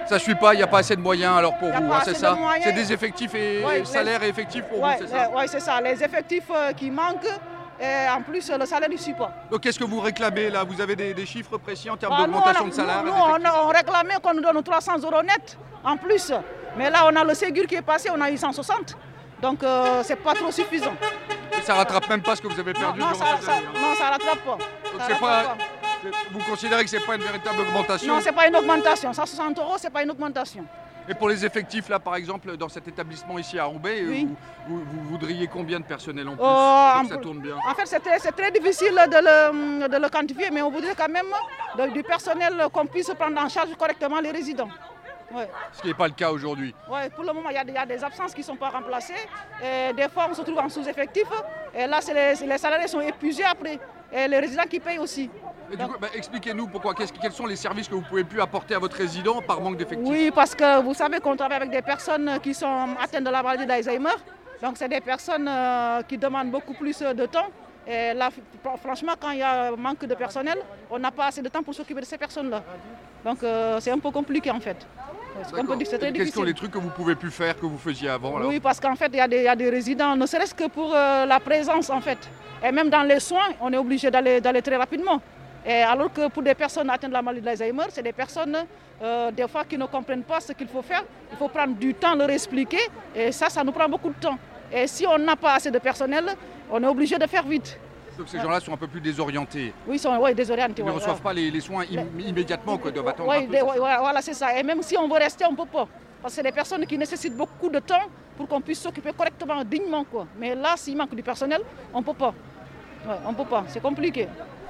Ça ne suit pas, il n'y a pas assez de moyens alors pour vous, c'est ça? C'est des effectifs et salaires et effectifs pour vous, c'est ça? Oui, c'est ça. Les effectifs qui manquent, et en plus le salaire ne suit pas. Donc qu'est-ce que vous réclamez là? Vous avez des chiffres précis en termes d'augmentation de salaire? Nous, on réclamait qu'on nous donne 300 € net en plus. Mais là, on a le Ségur qui est passé, on a eu 160. Donc c'est pas trop suffisant. Et ça rattrape même pas ce que vous avez perdu durant cette année? Non, ça rattrape pas. Donc vous considérez que c'est pas une véritable augmentation? Non, c'est pas une augmentation. 160 €, c'est pas une augmentation. Et pour les effectifs, là, par exemple, dans cet établissement ici à Roubaix, oui. vous voudriez combien de personnel en plus pour que ça tourne bien? En fait, c'est très difficile de le quantifier, mais on voudrait quand même du personnel qu'on puisse prendre en charge correctement les résidents. Ouais. Ce qui n'est pas le cas aujourd'hui. Oui, pour le moment, il y a des absences qui ne sont pas remplacées. Et des fois, on se trouve en sous-effectif. Et là, les salariés sont épuisés après. Et les résidents qui payent aussi. Et du coup, expliquez-nous pourquoi. Quels sont les services que vous ne pouvez plus apporter à votre résident par manque d'effectifs? Oui, parce que vous savez qu'on travaille avec des personnes qui sont atteintes de la maladie d'Alzheimer. Donc, c'est des personnes qui demandent beaucoup plus de temps. Et là, franchement, quand il y a un manque de personnel, on n'a pas assez de temps pour s'occuper de ces personnes-là. Donc, c'est un peu compliqué en fait. Quels sont les trucs que vous ne pouvez plus faire que vous faisiez avant alors? Oui, parce qu'en fait, il y a des résidents, ne serait-ce que pour la présence en fait. Et même dans les soins, on est obligé d'aller très rapidement. Et alors que pour des personnes atteintes de la maladie d'Alzheimer, c'est des personnes des fois qui ne comprennent pas ce qu'il faut faire. Il faut prendre du temps, leur expliquer. Et ça nous prend beaucoup de temps. Et si on n'a pas assez de personnel, on est obligé de faire vite. Donc ces gens-là sont un peu plus désorientés. Oui, ils sont désorientés. Ils ne reçoivent pas les soins immédiatement, quoi, doivent attendre un peu. Voilà, c'est ça. Et même si on veut rester, on ne peut pas. Parce que c'est des personnes qui nécessitent beaucoup de temps pour qu'on puisse s'occuper correctement, dignement, quoi. Mais là, s'il manque du personnel, on ne peut pas. Ouais, on ne peut pas, c'est compliqué.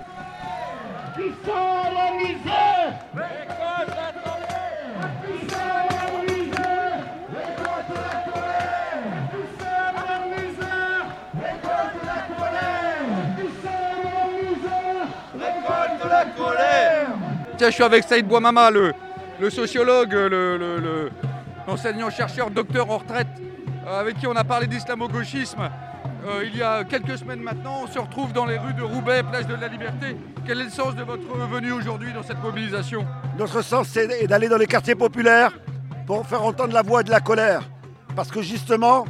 Qui sont la misère, récolte la colère. Qui sont la misère, récolte la colère. Qui sont la misère, récolte la colère. Qui sont la misère, récolte la colère. Tiens, je suis avec Saïd Bouamama, le sociologue, l'enseignant-chercheur, docteur en retraite, avec qui on a parlé d'islamo-gauchisme. Il y a quelques semaines maintenant, on se retrouve dans les rues de Roubaix, place de la Liberté. Quel est le sens de votre venue aujourd'hui dans cette mobilisation? Notre sens, c'est d'aller dans les quartiers populaires pour faire entendre la voix de la colère. Parce que justement,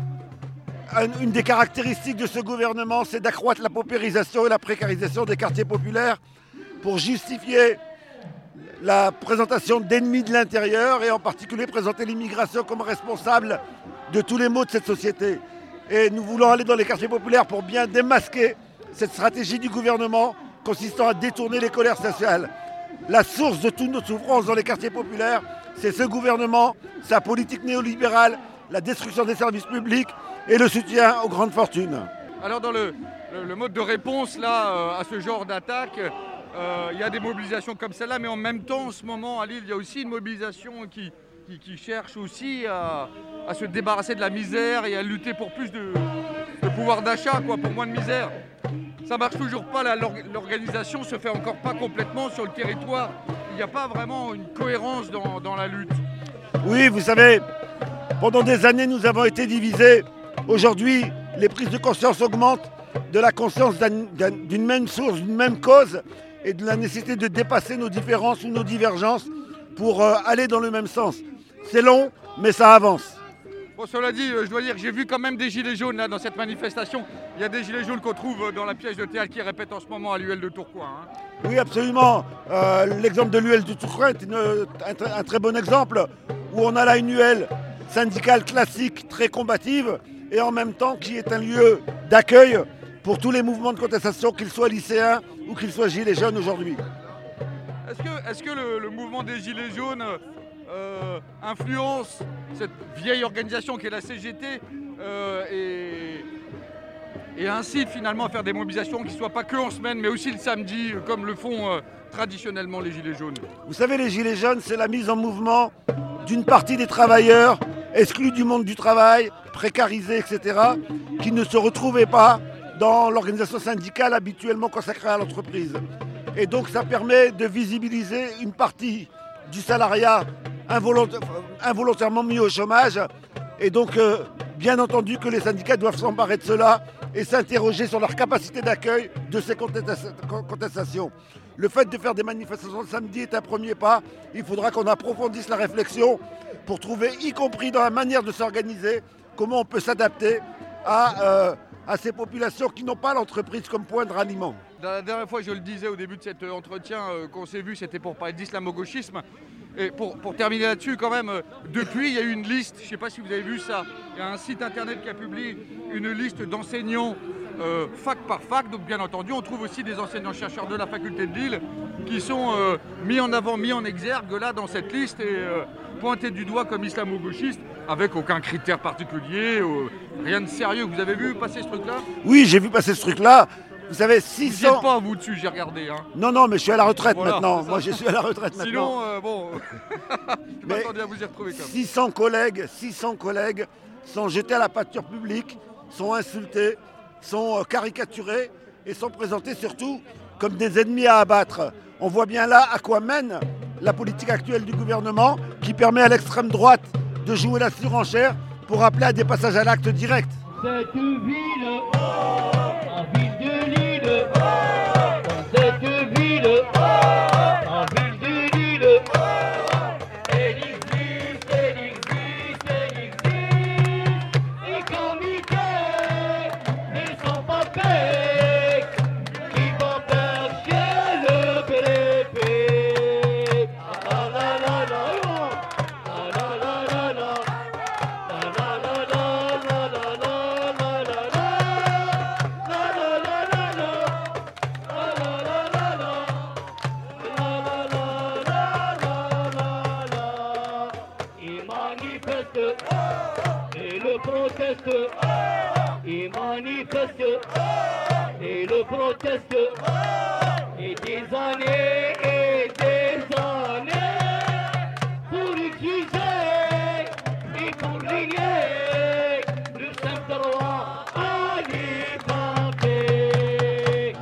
une des caractéristiques de ce gouvernement, c'est d'accroître la paupérisation et la précarisation des quartiers populaires pour justifier la présentation d'ennemis de l'intérieur et en particulier présenter l'immigration comme responsable de tous les maux de cette société. Et nous voulons aller dans les quartiers populaires pour bien démasquer cette stratégie du gouvernement consistant à détourner les colères sociales. La source de toutes nos souffrances dans les quartiers populaires, c'est ce gouvernement, sa politique néolibérale, la destruction des services publics et le soutien aux grandes fortunes. Alors dans le mode de réponse là, à ce genre d'attaque, il y a des mobilisations comme celle-là, mais en même temps, en ce moment, à Lille, il y a aussi une mobilisation qui cherche aussi à se débarrasser de la misère et à lutter pour plus de pouvoir d'achat, pour moins de misère. Ça marche toujours pas, l'organisation ne se fait encore pas complètement sur le territoire. Il n'y a pas vraiment une cohérence dans la lutte. Oui, vous savez, pendant des années, nous avons été divisés. Aujourd'hui, les prises de conscience augmentent de la conscience d'une même source, d'une même cause et de la nécessité de dépasser nos différences ou nos divergences pour aller dans le même sens. C'est long, mais ça avance. Bon, cela dit, je dois dire que j'ai vu quand même des gilets jaunes là, dans cette manifestation. Il y a des gilets jaunes qu'on trouve dans la pièce de théâtre qui répète en ce moment à l'UL de Tourcoing. Oui, absolument. L'exemple de l'UL de Tourcoing est un très bon exemple où on a là une UL syndicale classique, très combative et en même temps qui est un lieu d'accueil pour tous les mouvements de contestation, qu'ils soient lycéens ou qu'ils soient gilets jaunes aujourd'hui. Est-ce que le mouvement des gilets jaunes influence cette vieille organisation qui est la CGT et incite finalement à faire des mobilisations qui ne soient pas que en semaine mais aussi le samedi comme le font traditionnellement les gilets jaunes? Vous savez, les gilets jaunes, c'est la mise en mouvement d'une partie des travailleurs exclus du monde du travail, précarisés, etc., qui ne se retrouvaient pas dans l'organisation syndicale habituellement consacrée à l'entreprise. Et donc ça permet de visibiliser une partie du salariat involontairement mis au chômage. Et donc bien entendu que les syndicats doivent s'emparer de cela et s'interroger sur leur capacité d'accueil de ces contestations. Le fait de faire des manifestations le samedi est un premier pas. Il faudra qu'on approfondisse la réflexion pour trouver, y compris dans la manière de s'organiser, comment on peut s'adapter à ces populations qui n'ont pas l'entreprise comme point de ralliement. La dernière fois, je le disais au début de cet entretien qu'on s'est vu, c'était pour parler d'islamo-gauchisme. Et pour terminer là-dessus, quand même, depuis, il y a eu une liste, je ne sais pas si vous avez vu ça, il y a un site internet qui a publié une liste d'enseignants fac par fac. Donc bien entendu, on trouve aussi des enseignants-chercheurs de la faculté de Lille qui sont mis en avant, mis en exergue là dans cette liste et pointés du doigt comme islamo-gauchistes avec aucun critère particulier, rien de sérieux. Vous avez vu passer ce truc-là? Oui, j'ai vu passer ce truc-là. Vous savez, 600... Vous n'êtes pas vous dessus, j'ai regardé. Hein. Non, mais je suis à la retraite voilà, maintenant. Moi, je suis à la retraite Sinon, maintenant. bon, je m'attendais à vous y retrouver quand même. 600 collègues sont jetés à la pâture publique, sont insultés, sont caricaturés et sont présentés surtout comme des ennemis à abattre. On voit bien là à quoi mène la politique actuelle du gouvernement qui permet à l'extrême droite de jouer la surenchère pour appeler à des passages à l'acte direct. Cette ville, en ville de Lille, dans cette ville, en ville de Lille, elle existe, elle existe, elle existe. Les comités ne sont pas faits, qui vont faire chier le préfet. La la la la, la la la la la, la la la la la la. Il manifeste et le proteste. Il manifeste et le proteste. Et des années pour utiliser et pour régner le Saint-Roi à l'État.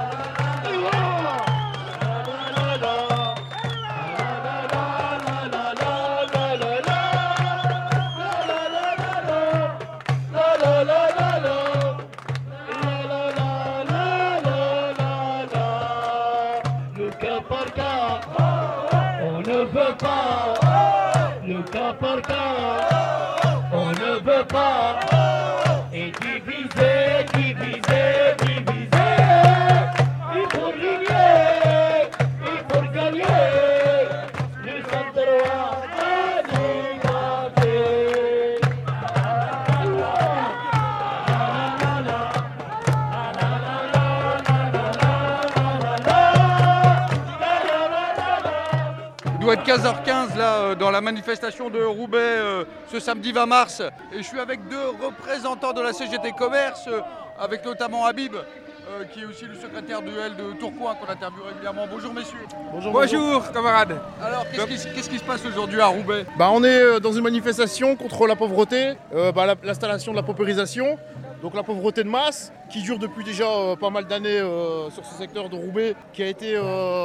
Le cas par cas, on ne veut pas. Le cas par cas, on ne veut pas. Et diviser, diviser, diviser. Il faut régner, il faut gagner. Le Saint-Roi à l'égalité. Il doit être 15h15 là dans la manifestation de Roubaix ce samedi 20 mars. Et je suis avec deux représentants de la CGT Commerce, avec notamment Habib, qui est aussi le secrétaire de L de Tourcoing qu'on interviewe régulièrement. Bonjour messieurs. Bonjour camarades. Alors qu'est-ce qui se passe aujourd'hui à Roubaix? On est dans une manifestation contre la pauvreté, l'installation de la paupérisation. Donc la pauvreté de masse qui dure depuis déjà pas mal d'années sur ce secteur de Roubaix, qui a été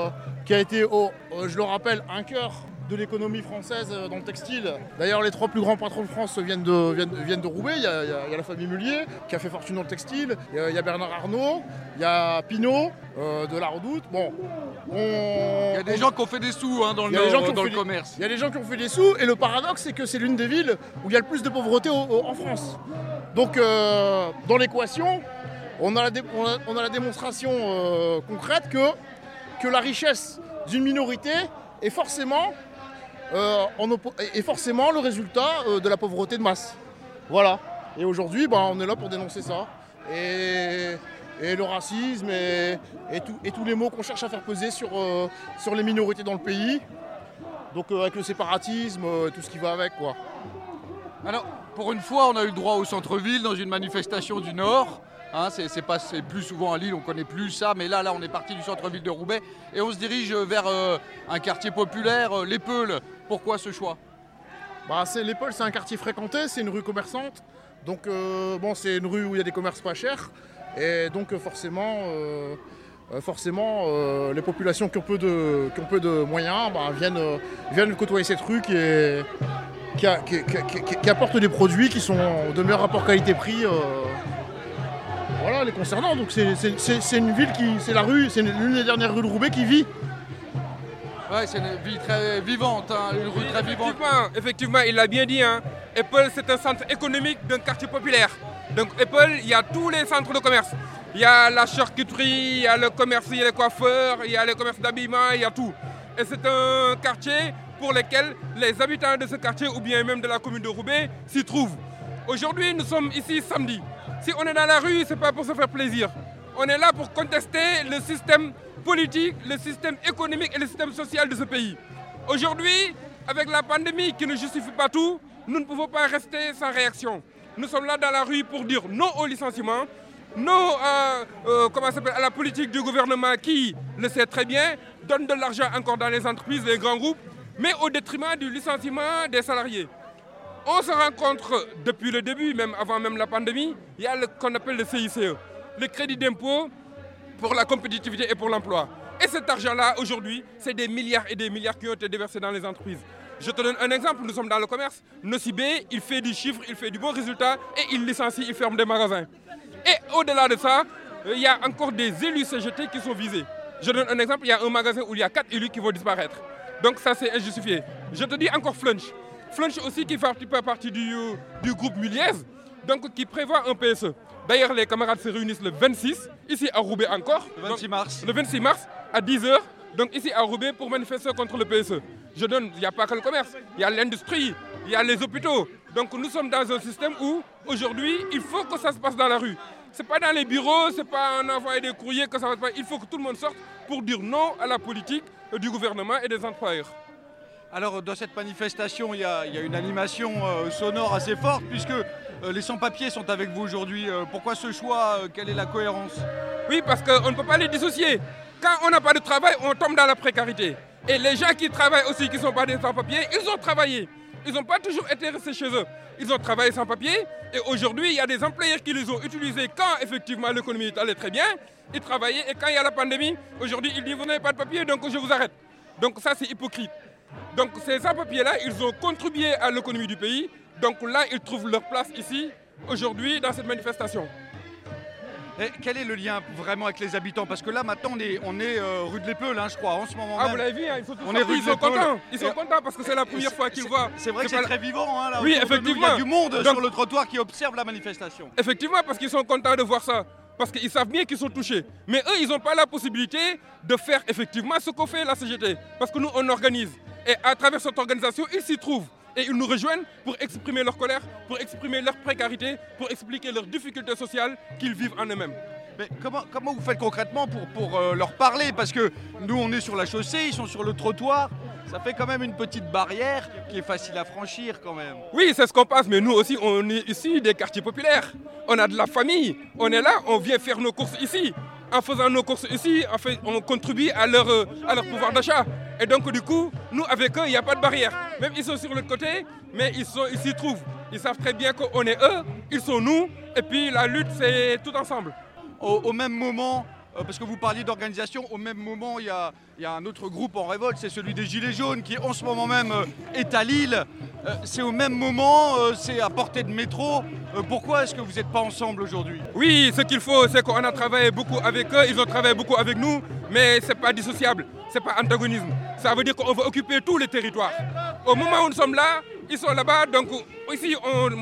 je le rappelle, un cœur de l'économie française dans le textile. D'ailleurs, les trois plus grands patrons de France viennent de Roubaix. Il y a la famille Mullier qui a fait fortune dans le textile. Il y a Bernard Arnault, il y a Pinault de la Redoute. Bon, il y a des gens qui ont fait des sous dans le commerce. Il y a des gens qui ont fait des sous et le paradoxe, c'est que c'est l'une des villes où il y a le plus de pauvreté en France. Donc, dans l'équation, on a la démonstration concrète que la richesse d'une minorité est forcément le résultat de la pauvreté de masse. Voilà. Et aujourd'hui, on est là pour dénoncer ça. Et le racisme et tous les mots qu'on cherche à faire peser sur les minorités dans le pays. Donc avec le séparatisme, tout ce qui va avec, quoi. Alors, pour une fois, on a eu le droit au centre-ville dans une manifestation du Nord. C'est plus souvent à Lille, on connaît plus ça, mais là on est parti du centre-ville de Roubaix et on se dirige vers un quartier populaire, les Peuls. Pourquoi ce choix? Les Peuls, c'est un quartier fréquenté, c'est une rue commerçante, donc c'est une rue où il y a des commerces pas chers, et donc forcément les populations qui ont peu de moyens viennent côtoyer cette rue qui apporte des produits qui sont de meilleur rapport qualité-prix. Voilà, les concernant. Donc c'est une ville c'est la rue, c'est l'une des dernières rues de Roubaix qui vit. Ouais, c'est une ville très vivante, hein, une rue très vivante. Effectivement, il l'a bien dit. Hein. Apple, c'est un centre économique d'un quartier populaire. Donc Apple, il y a tous les centres de commerce. Il y a la charcuterie, il y a le commerce, il y a les coiffeurs, il y a les commerces d'habillement, il y a tout. Et c'est un quartier pour lequel les habitants de ce quartier ou bien même de la commune de Roubaix s'y trouvent. Aujourd'hui, nous sommes ici samedi. Si on est dans la rue, ce n'est pas pour se faire plaisir. On est là pour contester le système politique, le système économique et le système social de ce pays. Aujourd'hui, avec la pandémie qui ne justifie pas tout, nous ne pouvons pas rester sans réaction. Nous sommes là dans la rue pour dire non au licenciement, non à la politique du gouvernement qui, le sait très bien, donne de l'argent encore dans les entreprises, les grands groupes, mais au détriment du licenciement des salariés. On se rencontre depuis le début, même avant même la pandémie, il y a ce qu'on appelle le CICE, le crédit d'impôt pour la compétitivité et pour l'emploi. Et cet argent-là, aujourd'hui, c'est des milliards et des milliards qui ont été déversés dans les entreprises. Je te donne un exemple, nous sommes dans le commerce. Nocibé, il fait du chiffre, il fait du bon résultat et il licencie, il ferme des magasins. Et au-delà de ça, il y a encore des élus CGT qui sont visés. Je donne un exemple, il y a un magasin où il y a 4 élus qui vont disparaître. Donc ça, c'est injustifié. Je te dis encore Flunch. Flunch aussi qui fait partie du groupe Muliez, donc qui prévoit un PSE. D'ailleurs, les camarades se réunissent le 26, ici à Roubaix encore. Le 26 mars. Le 26 mars, à 10h, donc ici à Roubaix pour manifester contre le PSE. Je donne, il n'y a pas que le commerce, il y a l'industrie, il y a les hôpitaux. Donc nous sommes dans un système où, aujourd'hui, il faut que ça se passe dans la rue. Ce n'est pas dans les bureaux, ce n'est pas en envoyant des courriers que ça va se passer. Il faut que tout le monde sorte pour dire non à la politique du gouvernement et des employeurs. Alors dans cette manifestation, il y a une animation sonore assez forte puisque les sans-papiers sont avec vous aujourd'hui. Pourquoi ce choix? Quelle est la cohérence? Oui, parce qu'on ne peut pas les dissocier. Quand on n'a pas de travail, on tombe dans la précarité. Et les gens qui travaillent aussi, qui ne sont pas des sans-papiers, ils ont travaillé. Ils n'ont pas toujours été restés chez eux. Ils ont travaillé sans papier et aujourd'hui, il y a des employeurs qui les ont utilisés quand effectivement l'économie allait très bien. Ils travaillaient et quand il y a la pandémie, aujourd'hui, ils disent vous n'avez pas de papier, donc je vous arrête. Donc ça, c'est hypocrite. Donc ces sans-papiers-là, ils ont contribué à l'économie du pays. Donc là, ils trouvent leur place ici, aujourd'hui, dans cette manifestation. Et quel est le lien vraiment avec les habitants? Parce que là, maintenant, on est rue de l'Épeu, là, je crois, en ce moment même. Ah, vous l'avez vu, hein, ils sont tous ils sont contents. Ils sont contents parce que c'est la première fois qu'ils voient. C'est vrai que c'est très vivant, hein, là. Oui, effectivement. Il y a du monde sur le trottoir qui observe la manifestation. Effectivement, parce qu'ils sont contents de voir ça. Parce qu'ils savent bien qu'ils sont touchés. Mais eux, ils n'ont pas la possibilité de faire effectivement ce qu'on fait la CGT. Parce que nous, on organise. Et à travers cette organisation, ils s'y trouvent. Et ils nous rejoignent pour exprimer leur colère, pour exprimer leur précarité, pour expliquer leurs difficultés sociales qu'ils vivent en eux-mêmes. Mais comment vous faites concrètement pour leur parler? Parce que nous, on est sur la chaussée, ils sont sur le trottoir. Ça fait quand même une petite barrière qui est facile à franchir quand même. Oui, c'est ce qu'on passe, mais nous aussi, on est ici des quartiers populaires. On a de la famille, on est là, on vient faire nos courses ici. En faisant nos courses ici, en fait, on contribue à leur pouvoir d'achat. Et donc du coup, nous avec eux, il n'y a pas de barrière. Même ils sont sur l'autre côté, mais ils s'y trouvent. Ils savent très bien qu'on est eux, ils sont nous, et puis la lutte, c'est tout ensemble. Au même moment, parce que vous parliez d'organisation, au même moment, il y a un autre groupe en révolte, c'est celui des Gilets jaunes qui en ce moment même est à Lille. C'est au même moment, c'est à portée de métro. Pourquoi est-ce que vous n'êtes pas ensemble aujourd'hui? Oui, ce qu'il faut, c'est qu'on a travaillé beaucoup avec eux, ils ont travaillé beaucoup avec nous, mais ce n'est pas dissociable, ce n'est pas antagonisme. Ça veut dire qu'on va occuper tous les territoires. Au moment où nous sommes là, ils sont là-bas, donc ici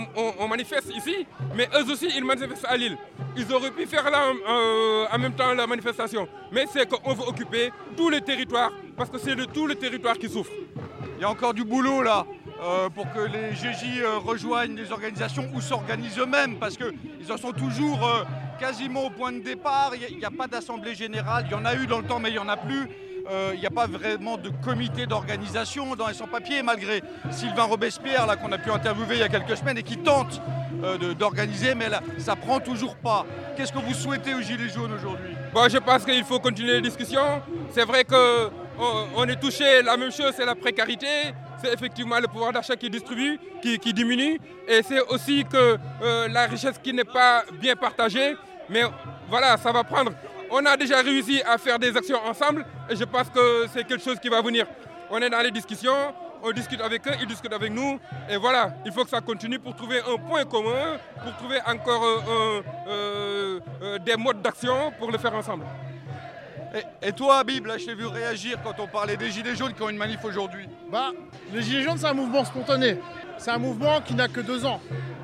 on manifeste ici, mais eux aussi ils manifestent à Lille. Ils auraient pu faire là en même temps la manifestation, mais c'est qu'on veut occuper tous les territoires, parce que c'est de tout le territoire qui souffre. Il y a encore du boulot là, pour que les GJ rejoignent les organisations ou s'organisent eux-mêmes, parce qu'ils en sont toujours quasiment au point de départ. Il n'y a pas d'assemblée générale, il y en a eu dans le temps mais il n'y en a plus. Il n'y a pas vraiment de comité d'organisation dans les sans-papiers, malgré Sylvain Robespierre là, qu'on a pu interviewer il y a quelques semaines et qui tente d'organiser, mais là, ça ne prend toujours pas. Qu'est-ce que vous souhaitez aux Gilets jaunes aujourd'hui? Bon, je pense qu'il faut continuer les discussions. C'est vrai qu'on est touché, la même chose, c'est la précarité. C'est effectivement le pouvoir d'achat qui distribue, qui diminue. Et c'est aussi que la richesse qui n'est pas bien partagée. Mais voilà, ça va prendre. On a déjà réussi à faire des actions ensemble et je pense que c'est quelque chose qui va venir. On est dans les discussions, on discute avec eux, ils discutent avec nous. Et voilà, il faut que ça continue pour trouver un point commun, pour trouver encore des modes d'action pour le faire ensemble. Et toi, Habib, là, je t'ai vu réagir quand on parlait des Gilets jaunes qui ont une manif aujourd'hui. Bah, les Gilets jaunes, c'est un mouvement spontané. C'est un mouvement qui n'a que 2 ans.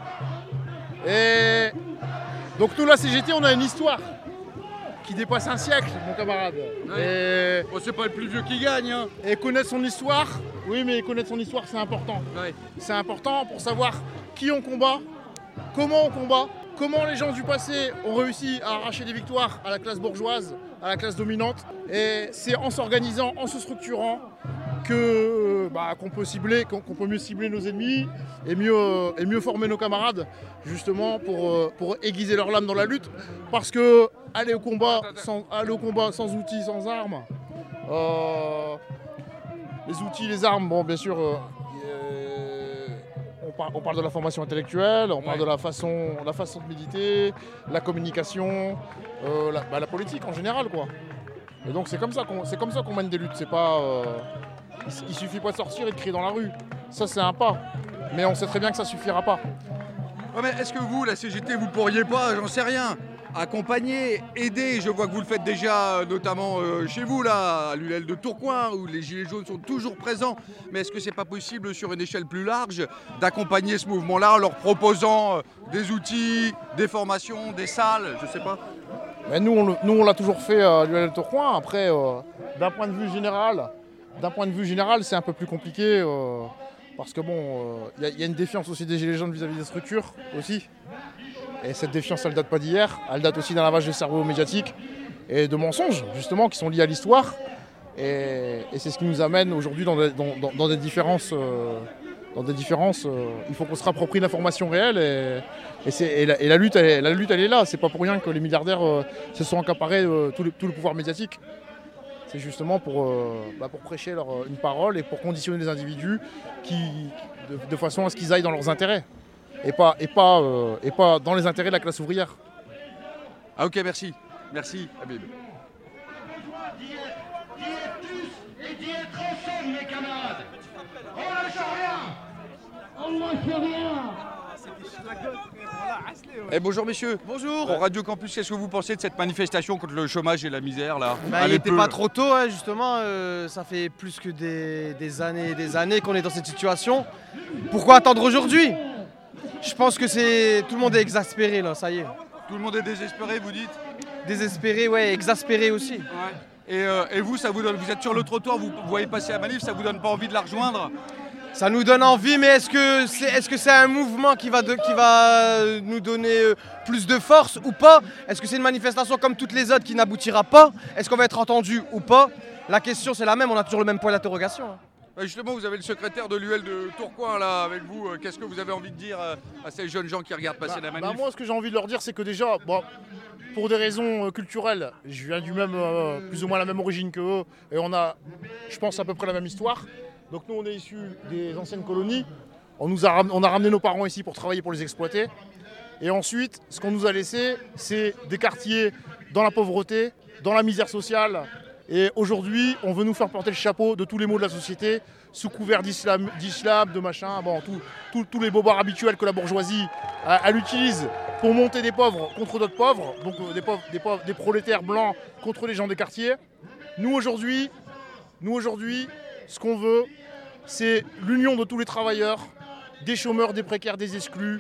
Et donc nous, la CGT, on a une histoire qui dépasse un siècle, mon camarade. Ouais. Bon, c'est pas le plus vieux qui gagne. Hein. Et connaître son histoire, oui, mais connaître son histoire, c'est important. Ouais. C'est important pour savoir qui on combat, comment on combat, comment les gens du passé ont réussi à arracher des victoires à la classe bourgeoise, à la classe dominante. Et c'est en s'organisant, en se structurant, qu'on peut cibler, qu'on peut mieux cibler nos ennemis et mieux former nos camarades, justement pour aiguiser leur lame dans la lutte. Parce que aller au combat sans outils, sans armes, les outils, les armes, bon, bien sûr, on parle de la formation intellectuelle, on parle de la façon de méditer, la communication, la politique en général, quoi. Et donc c'est comme ça qu'on mène des luttes. C'est pas, il suffit pas de sortir et de crier dans la rue. Ça c'est un pas, mais on sait très bien que ça suffira pas. Ouais, mais est-ce que vous, la CGT, vous pourriez pas, j'en sais rien, accompagner, aider, je vois que vous le faites déjà notamment chez vous là, à l'ULL de Tourcoing où les Gilets jaunes sont toujours présents, mais est-ce que c'est pas possible sur une échelle plus large d'accompagner ce mouvement-là en leur proposant des outils, des formations, des salles, je sais pas? Mais nous on l'a toujours fait à l'ULL de Tourcoing. Après d'un point de vue général c'est un peu plus compliqué parce que bon, y a une défiance aussi des Gilets jaunes vis-à-vis des structures aussi. Et cette défiance, elle date pas d'hier, elle date aussi d'un lavage de cerveau médiatique et de mensonges, justement, qui sont liés à l'histoire. Et c'est ce qui nous amène aujourd'hui dans des différences. Il faut qu'on se rapproprie l'information réelle et la lutte, elle est là. C'est pas pour rien que les milliardaires se sont accaparés tout le pouvoir médiatique. C'est justement pour prêcher une parole et pour conditionner les individus de façon à ce qu'ils aillent dans leurs intérêts. Et pas dans les intérêts de la classe ouvrière. Ah ok, merci. Merci, Habib. D'y être tous et d'y être ensemble, mes camarades. On lâche rien. On lâche rien. Bonjour messieurs. Bonjour. Pour Radio Campus, qu'est-ce que vous pensez de cette manifestation contre le chômage et la misère là? Il n'était pas trop tôt, hein, justement. Ça fait plus que des années et des années qu'on est dans cette situation. Pourquoi attendre aujourd'hui? Je pense que tout le monde est exaspéré là, ça y est. Tout le monde est désespéré, vous dites? Désespéré, ouais, exaspéré aussi. Ouais. Et vous, ça vous donne, vous êtes sur le trottoir, vous voyez passer la manif, ça vous donne pas envie de la rejoindre? Ça nous donne envie, mais est-ce que c'est un mouvement qui va nous donner plus de force ou pas? Est-ce que c'est une manifestation comme toutes les autres qui n'aboutira pas? Est-ce qu'on va être entendu ou pas? La question c'est la même, on a toujours le même point d'interrogation. Justement, vous avez le secrétaire de l'UL de Tourcoing là avec vous. Qu'est-ce que vous avez envie de dire à ces jeunes gens qui regardent passer la manif? Moi, ce que j'ai envie de leur dire, c'est que déjà, pour des raisons culturelles, je viens plus ou moins la même origine qu'eux, et on a, je pense, à peu près la même histoire. Donc nous, on est issus des anciennes colonies. On a ramené nos parents ici pour travailler pour les exploiter. Et ensuite, ce qu'on nous a laissé, c'est des quartiers dans la pauvreté, dans la misère sociale. Et aujourd'hui, on veut nous faire porter le chapeau de tous les maux de la société, sous couvert d'islam, de machin, tous les bobards habituels que la bourgeoisie elle utilise pour monter des pauvres contre d'autres pauvres, donc des prolétaires blancs contre les gens des quartiers. Nous aujourd'hui, ce qu'on veut, c'est l'union de tous les travailleurs, des chômeurs, des précaires, des exclus,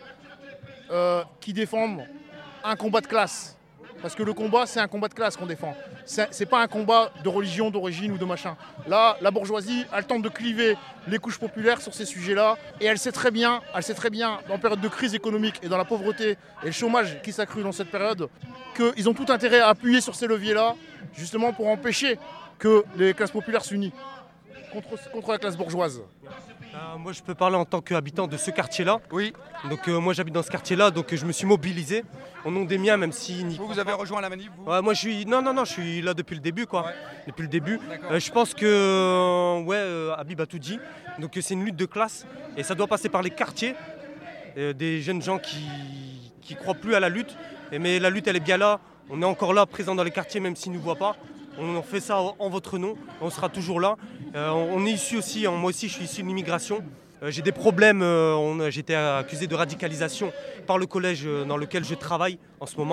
qui défendent un combat de classe. Parce que le combat, c'est un combat de classe qu'on défend. C'est pas un combat de religion, d'origine ou de machin. Là, la bourgeoisie, elle tente de cliver les couches populaires sur ces sujets-là. Et elle sait très bien, en période de crise économique et dans la pauvreté et le chômage qui s'accrut dans cette période, qu'ils ont tout intérêt à appuyer sur ces leviers-là, justement pour empêcher que les classes populaires s'unissent contre la classe bourgeoise. Moi, je peux parler en tant qu'habitant de ce quartier-là. Oui. Donc moi, j'habite dans ce quartier-là, donc je me suis mobilisé au nom des miens, même si... Vous avez rejoint la manif, vous? Ouais, moi, je suis là depuis le début, quoi. Ouais. Depuis le début. Je pense que, Habib a tout dit. Donc c'est une lutte de classe et ça doit passer par les quartiers, des jeunes gens qui croient plus à la lutte. Mais la lutte, elle est bien là. On est encore là, présent dans les quartiers, même s'ils ne nous voient pas. On fait ça en votre nom, on sera toujours là. On est issu aussi, moi aussi je suis issu de l'immigration. J'ai des problèmes, j'ai été accusé de radicalisation par le collège dans lequel je travaille en ce moment.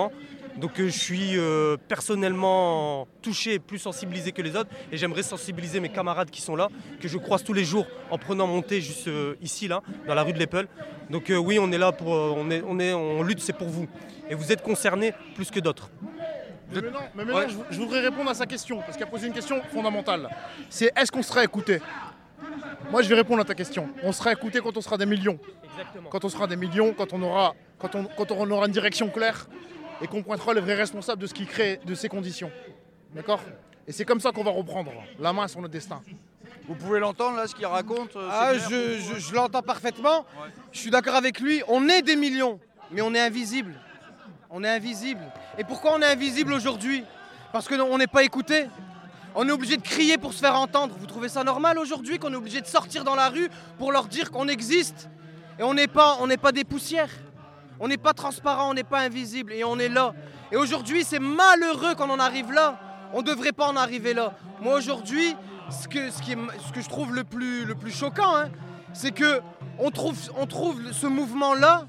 Donc je suis personnellement touché, plus sensibilisé que les autres. Et j'aimerais sensibiliser mes camarades qui sont là, que je croise tous les jours en prenant mon thé juste ici, là, dans la rue de l'Eppel. Donc oui, on est là, on lutte, c'est pour vous. Et vous êtes concernés plus que d'autres. Mais maintenant, ouais. je voudrais répondre à sa question, parce qu'il a posé une question fondamentale. C'est est-ce qu'on sera écouté? Moi, je vais répondre à ta question. On sera écouté quand on sera des millions. Exactement. Quand on sera des millions, quand on aura une direction claire et qu'on pointera les vrais responsables de ce qui crée de ces conditions. D'accord? Et c'est comme ça qu'on va reprendre la main sur notre destin. Vous pouvez l'entendre là, ce qu'il raconte? Je l'entends parfaitement. Ouais. Je suis d'accord avec lui. On est des millions, mais on est invisible. On est invisible. Et pourquoi on est invisible aujourd'hui? Parce qu'on n'est pas écouté. On est obligé de crier pour se faire entendre. Vous trouvez ça normal aujourd'hui qu'on est obligé de sortir dans la rue pour leur dire qu'on existe? Et on n'est pas des poussières. On n'est pas transparent, on n'est pas invisible et on est là. Et aujourd'hui, c'est malheureux qu'on en arrive là. On ne devrait pas en arriver là. Moi aujourd'hui, ce que je trouve le plus choquant, hein, c'est qu'on trouve ce mouvement-là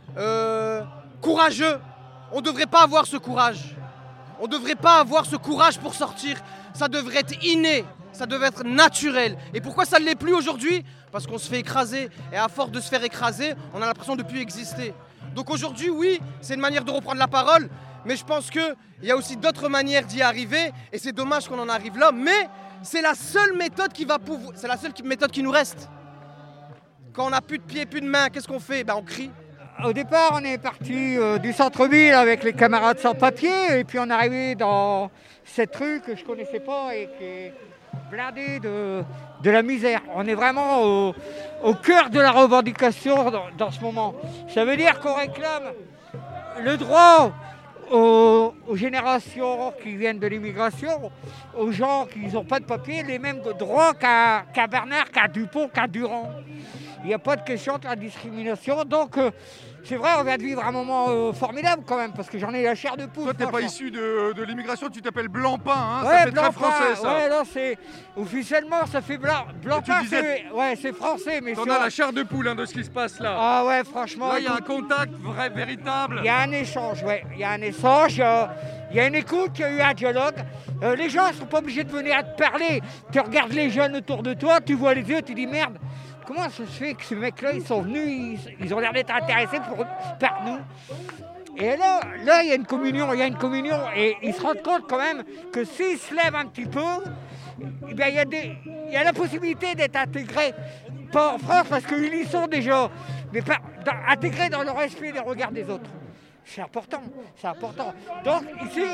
courageux. On ne devrait pas avoir ce courage. On ne devrait pas avoir ce courage pour sortir. Ça devrait être inné, ça devrait être naturel. Et pourquoi ça ne l'est plus aujourd'hui? Parce qu'on se fait écraser. Et à force de se faire écraser, on a l'impression de ne plus exister. Donc aujourd'hui, oui, c'est une manière de reprendre la parole. Mais je pense qu'il y a aussi d'autres manières d'y arriver. Et c'est dommage qu'on en arrive là. Mais c'est la seule méthode qui va pouvoir. C'est la seule méthode qui nous reste. Quand on n'a plus de pieds, plus de mains, qu'est-ce qu'on fait? On crie. Au départ, on est parti du centre-ville avec les camarades sans papier. Et puis on est arrivé dans cette rue que je ne connaissais pas et qui est blindée de la misère. On est vraiment au cœur de la revendication dans ce moment. Ça veut dire qu'on réclame le droit aux générations qui viennent de l'immigration, aux gens qui n'ont pas de papier, les mêmes droits qu'à Bernard, qu'à Dupont, qu'à Durand. Il n'y a pas de question de la discrimination. Donc, c'est vrai, on vient de vivre un moment formidable quand même, parce que j'en ai la chair de poule. Toi, tu n'es pas issu de l'immigration, tu t'appelles Blancpain, hein, ouais, ça fait très français, ça. Ouais, là, officiellement, ça fait Blancpain, c'est français. Mais on a la chair de poule de ce qui se passe là. Ah ouais, franchement. Là, il y a un contact véritable. Il y a un échange, ouais. Il y a un échange, il y a une écoute, il y a eu un dialogue. Les gens ne sont pas obligés de venir te parler. Tu regardes les jeunes autour de toi, tu vois les yeux, tu dis merde. Comment ça se fait que ces mecs-là, ils sont venus, ils ont l'air d'être intéressés par nous? Et là, il y a une communion, et ils se rendent compte quand même que s'ils se lèvent un petit peu, eh bien, il y a la possibilité d'être intégrés, pas en France parce qu'ils y sont déjà, mais intégrés dans le respect des regards des autres. C'est important, c'est important. Donc ici,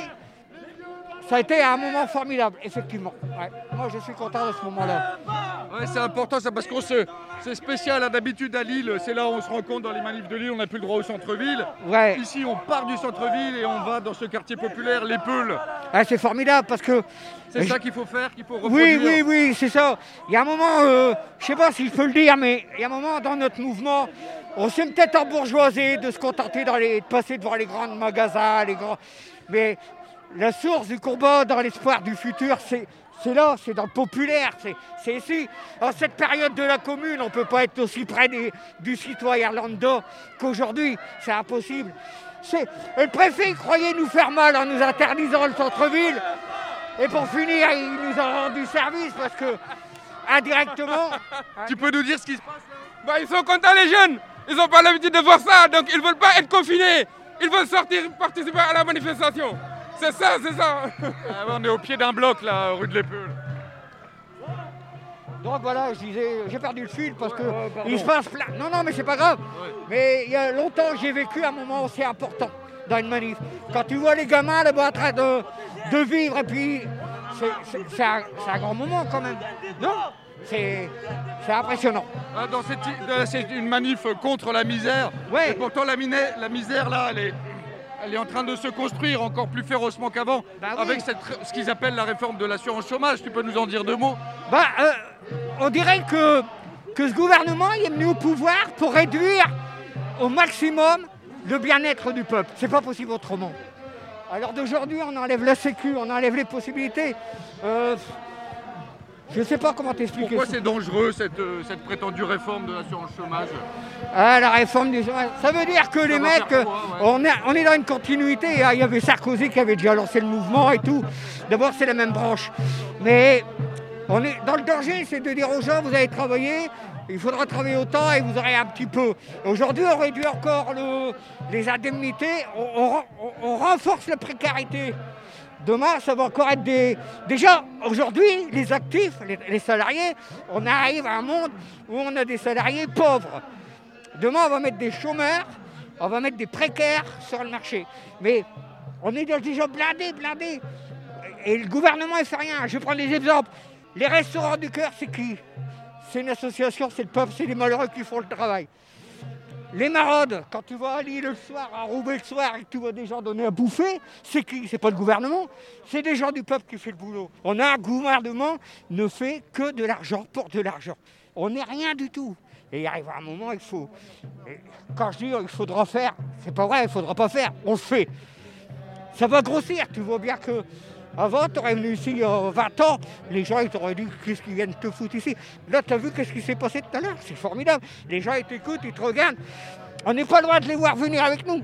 ça a été un moment formidable, effectivement. Ouais. Moi, je suis content de ce moment-là. Ouais, c'est important, ça, parce qu'on c'est spécial. D'habitude, à Lille, c'est là où on se rencontre dans les manifs de Lille. On n'a plus le droit au centre-ville. Ouais. Ici, on part du centre-ville et on va dans ce quartier populaire, les Peuls. Ouais, c'est formidable parce que... C'est ça qu'il faut faire, qu'il faut reproduire. Oui, c'est ça. Il y a un moment, je ne sais pas si je peux le dire, mais il y a un moment dans notre mouvement, on s'est peut-être embourgeoisé de se contenter de passer devant les grands magasins, mais la source du combat dans l'espoir du futur, c'est là, c'est dans le populaire, c'est ici. En cette période de la commune, on ne peut pas être aussi près du citoyen lambda qu'aujourd'hui, c'est impossible. Et le préfet croyait nous faire mal en nous interdisant le centre-ville. Et pour finir, il nous a rendu service parce que, indirectement... Tu peux nous dire ce qui se passe là? Ils sont contents les jeunes. Ils n'ont pas l'habitude de voir ça, donc ils ne veulent pas être confinés. Ils veulent sortir, participer à la manifestation. C'est ça. On est au pied d'un bloc là, rue de l'Eppel. Donc voilà, je disais, j'ai perdu le fil parce que il se passe plein. Non, mais c'est pas grave. Ouais. Mais il y a longtemps, j'ai vécu un moment aussi important dans une manif. Quand tu vois les gamins là-bas en train de vivre, et puis c'est un grand moment quand même. Non, c'est impressionnant. C'est une manif contre la misère. Ouais. Et pourtant la misère là, elle est en train de se construire encore plus férocement qu'avant, avec ce qu'ils appellent la réforme de l'assurance chômage. Tu peux nous en dire deux mots? On dirait que ce gouvernement est venu au pouvoir pour réduire au maximum le bien-être du peuple. C'est pas possible autrement. Alors d'aujourd'hui, on enlève la sécu, on enlève les possibilités. Je ne sais pas comment t'expliquer. Pourquoi c'est dangereux cette prétendue réforme de l'assurance chômage? La réforme du chômage, ça veut dire que les mecs, on est dans une continuité. Il y avait Sarkozy qui avait déjà lancé le mouvement et tout. D'abord, c'est la même branche. Mais on est dans le danger, c'est de dire aux gens, vous allez travailler, il faudra travailler autant et vous aurez un petit peu. Aujourd'hui, on réduit encore les indemnités, on renforce la précarité. Demain, ça va encore être Déjà, aujourd'hui, les actifs, les salariés, on arrive à un monde où on a des salariés pauvres. Demain, on va mettre des chômeurs, on va mettre des précaires sur le marché. Mais on est déjà blindés. Et le gouvernement ne fait rien. Je vais prendre des exemples. Les Restaurants du Cœur, c'est qui? C'est une association, c'est le peuple, c'est les malheureux qui font le travail. Les maraudes, quand tu vas à Lille le soir, à Roubaix le soir, et que tu vois des gens donner à bouffer, c'est qui? C'est pas le gouvernement, c'est des gens du peuple qui font le boulot. On a un gouvernement qui ne fait que de l'argent pour de l'argent. On n'est rien du tout. Et il arrive un moment, il faut... Et quand je dis il faudra faire, c'est pas vrai, il faudra pas faire, on le fait. Ça va grossir, tu vois bien que... Avant, tu aurais venu ici il y a 20 ans, les gens ils t'auraient dit qu'est-ce qu'ils viennent te foutre ici. Là, tu as vu qu'est-ce qui s'est passé tout à l'heure, c'est formidable. Les gens ils t'écoutent, ils te regardent. On n'est pas loin de les voir venir avec nous.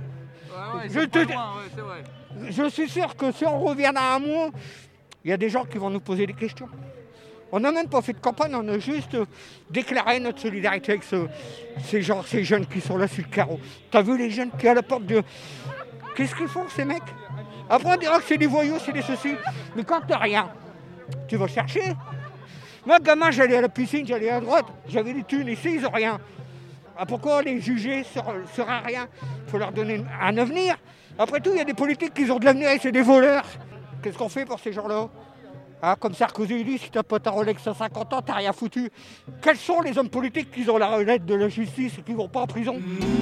Je suis sûr que si on revient dans un mois, il y a des gens qui vont nous poser des questions. On n'a même pas fait de campagne, on a juste déclaré notre solidarité avec ces jeunes qui sont là sur le carreau. Tu as vu les jeunes qui sont à la porte de... Qu'est-ce qu'ils font ces mecs? Après on dira que c'est des voyous, c'est des ceci. Mais quand t'as rien, tu vas chercher. Moi gamin j'allais à la piscine, j'allais à droite, j'avais des thunes, ici ils ont rien. Pourquoi les juger sur un rien? Il faut leur donner un avenir. Après tout, il y a des politiques qui ont de l'avenir et c'est des voleurs. Qu'est-ce qu'on fait pour ces gens-là? Comme Sarkozy dit, si t'as pas ta Rolex à 50 ans, t'as rien foutu. Quels sont les hommes politiques qui ont la relève de la justice et qui vont pas en prison?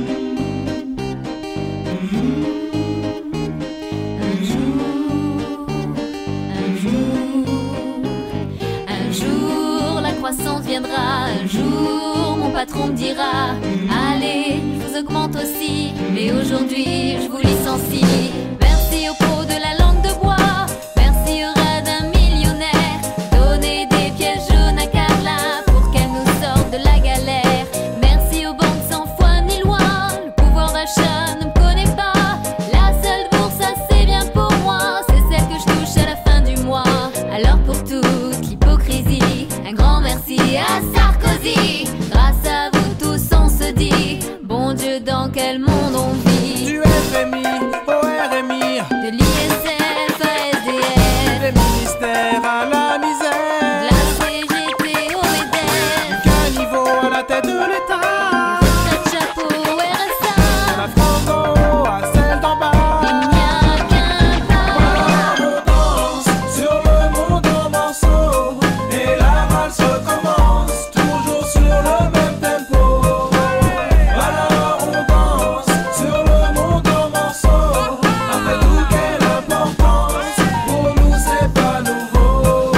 Croissance viendra, un jour mon patron me dira allez, je vous augmente aussi, mais aujourd'hui je vous licencie. Merci au pot de la langue de bois, merci au rat d'un millionnaire. Donnez des pièces jaunes à Carla pour qu'elle nous sorte de la galère. Merci aux banques sans foi ni loi, le pouvoir d'achat ne me connaît pas. La seule bourse assez bien pour moi, c'est celle que je touche à la fin du mois. Alors pour toute l'hypocrisie, un grand merci à Sarkozy. Grâce à vous tous on se dit bon Dieu dans quel monde on vit. Du FMI au RMI, de l'ISF à SDF, des ministères à la misère, de la CGT au MEDEF, qu'un niveau à la tête de l'État, de chapeau au RSA, de la France d'en haut à celle d'en bas. Il n'y a qu'un pas. Voilà, on danse sur le monde en morceaux et la valse commence toujours sur le même tempo. Alors on danse sur le monde en morceaux. Après tout, quelle importance, pour nous c'est pas nouveau.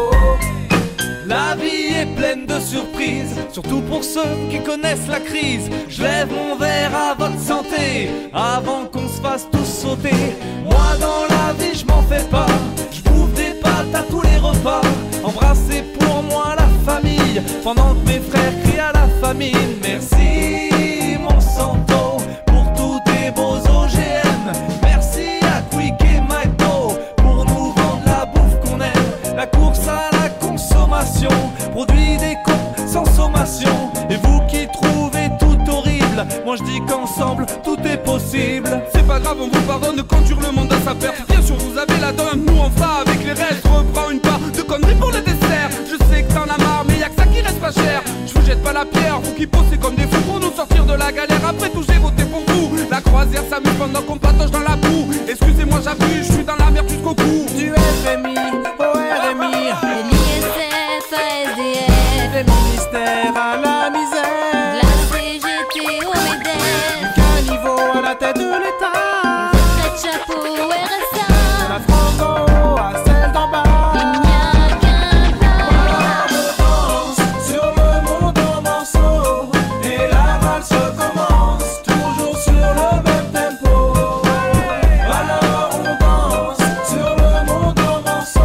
La vie est pleine de surprises, surtout pour ceux qui connaissent la crise. Je lève mon verre à votre santé avant qu'on se fasse tous sauter. Moi dans la vie je m'en fais pas, je bouffe des pâtes à tous les repas. Embrasser pour moi la famille pendant que mes frères crient à la famine. Merci Monsanto pour tous tes beaux OGM. Merci à Quick et McDo pour nous vendre la bouffe qu'on aime. La course à la consommation produit des cons sans sommation. Et vous qui trouvez tout horrible, moi je dis qu'ensemble tout est possible. C'est pas grave, on vous pardonne quand le monde à sa perte. Bien sûr vous avez la donne, nous on fera avec les restes. Reprends une part de conneries pour le dessert. Je sais que t'en as marre mais y'a que ça qui reste pas cher. Je vous jette pas la pierre, vous qui posez comme des fous pour nous sortir de la galère. Après tout j'ai voté pour vous. La croisière s'amuse pendant qu'on patoche dans la boue. Excusez-moi j'abuse, je suis dans la merde jusqu'au cou. Du FMI au RMI, de l'ISF à SDF, des ministères à la misère, de la CGT au MEDEF, qu'un niveau à la tête de l'État, de chapeau au RSA, de la France d'en haut à celle d'en bas. il n'y a qu'un pas. Voilà, on danse sur le monde en morceaux et la valse commence toujours sur le même tempo. Alors on danse sur le monde en morceaux.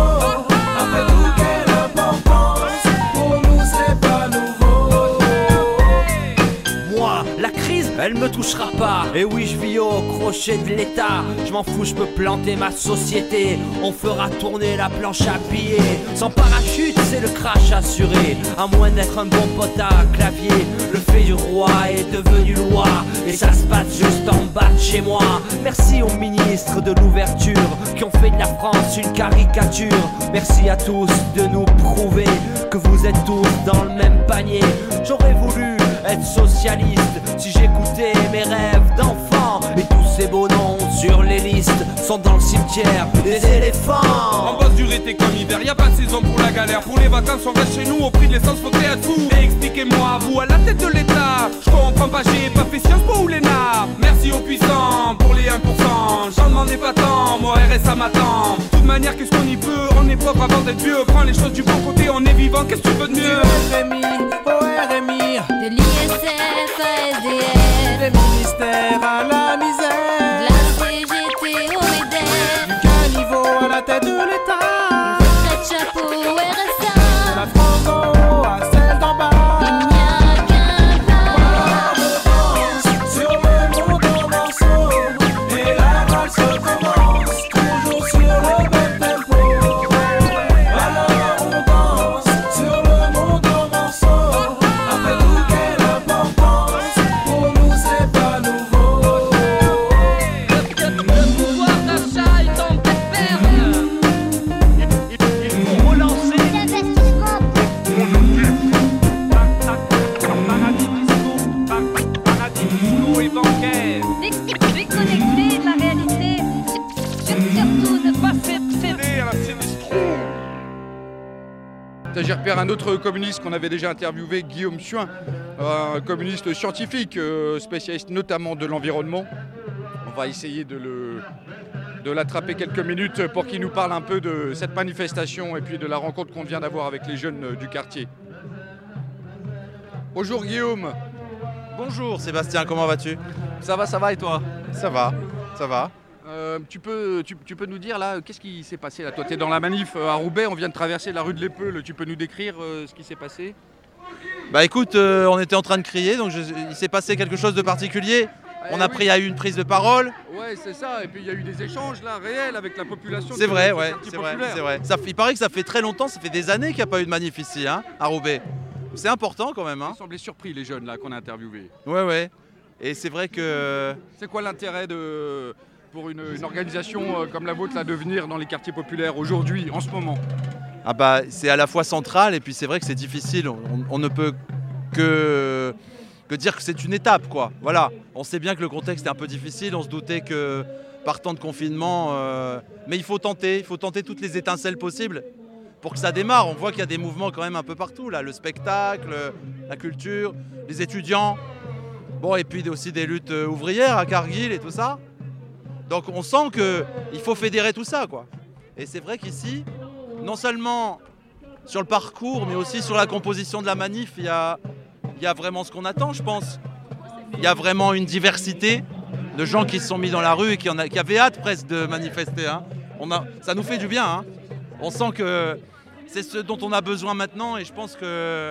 pas. Et oui, je vis au crochet de l'État. Je m'en fous, je peux planter ma société. On fera tourner la planche à billets. Sans parachute, c'est le crash assuré. À moins d'être un bon pote à clavier. Le fait du roi est devenu loi. Et ça se passe juste en bas de chez moi. Merci aux ministres de l'ouverture qui ont fait de la France une caricature. Merci à tous de nous prouver que vous êtes tous dans le même panier. J'aurais voulu être socialiste si j'écoutais mes rêves d'enfant. Et tous ces beaux noms sur les listes sont dans le cimetière des éléphants. En bosse dur été comme hiver, y a pas de saison pour la galère. Pour les vacances on reste chez nous, au prix de l'essence faut créer tout. Et expliquez-moi, vous à la tête de l'État, je comprends pas, j'ai pas fait Sciences Po ou l'ENA. Merci aux puissants pour les 1%, j'en demandais pas tant, moi RSA m'attend. De toute manière qu'est-ce qu'on y peut, on est pauvre avant d'être vieux. Prends les choses du bon côté, on est vivant, qu'est-ce que tu veux de mieux? Du RMI au RMI, de l'ISF à SDF, des ministères à la misère, de la CGT au MEDEF, du caniveau à la tête de l'État, retraite, chapeau, RSA, de la France en haut à celle d'en bas. Il n'y a qu'un pas. On danse sur le monde en morceaux et la valse commence toujours sur le même tempo. Alors on danse sur le monde en morceaux. Après tout, quelle importance, pour nous c'est pas nouveau. Le pouvoir d'achat est en pépère. Il faut relancer L'investissement. paradis fiscaux et bancaires. Déconnecter de la réalité. Surtout ne pas à la sinistro. J'ai repéré un autre communiste qu'on avait déjà interviewé, Guillaume Suin, un communiste scientifique, spécialiste notamment de l'environnement. On va essayer de l'attraper quelques minutes pour qu'il nous parle un peu de cette manifestation et puis de la rencontre qu'on vient d'avoir avec les jeunes du quartier. Bonjour Guillaume. Bonjour Sébastien, comment vas-tu? Ça va et toi? Ça va, ça va. Tu peux nous dire là, qu'est-ce qui s'est passé là? Toi, tu es dans la manif à Roubaix, on vient de traverser la rue de l'Épeu. Tu peux nous décrire ce qui s'est passé? Bah écoute, on était en train de crier, donc il s'est passé quelque chose de particulier. On a pris à une prise de parole. Ouais, c'est ça. Et puis il y a eu des échanges là réels avec la population. C'est vrai, ouais, c'est vrai. Il paraît que ça fait très longtemps, ça fait des années qu'il n'y a pas eu de manif ici, hein, à Roubaix. C'est important quand même. Hein. Ils semblaient surpris les jeunes là qu'on a interviewés. Ouais. Et c'est vrai que. C'est quoi l'intérêt pour une organisation comme la vôtre là, de venir dans les quartiers populaires aujourd'hui, en ce moment? Ah bah c'est à la fois central et puis c'est vrai que c'est difficile. On ne peut que dire que c'est une étape, quoi. Voilà. On sait bien que le contexte est un peu difficile. On se doutait que par temps de confinement, mais il faut tenter toutes les étincelles possibles pour que ça démarre. On voit qu'il y a des mouvements quand même un peu partout là, le spectacle, la culture, les étudiants. Bon, et puis aussi des luttes ouvrières à Cargill et tout ça. Donc on sent qu'il faut fédérer tout ça, quoi. Et c'est vrai qu'ici, non seulement sur le parcours, mais aussi sur la composition de la manif, il y a vraiment ce qu'on attend, je pense. Il y a vraiment une diversité de gens qui se sont mis dans la rue et qui avaient hâte presque de manifester. Hein. Ça nous fait du bien. Hein. On sent que c'est ce dont on a besoin maintenant et je pense que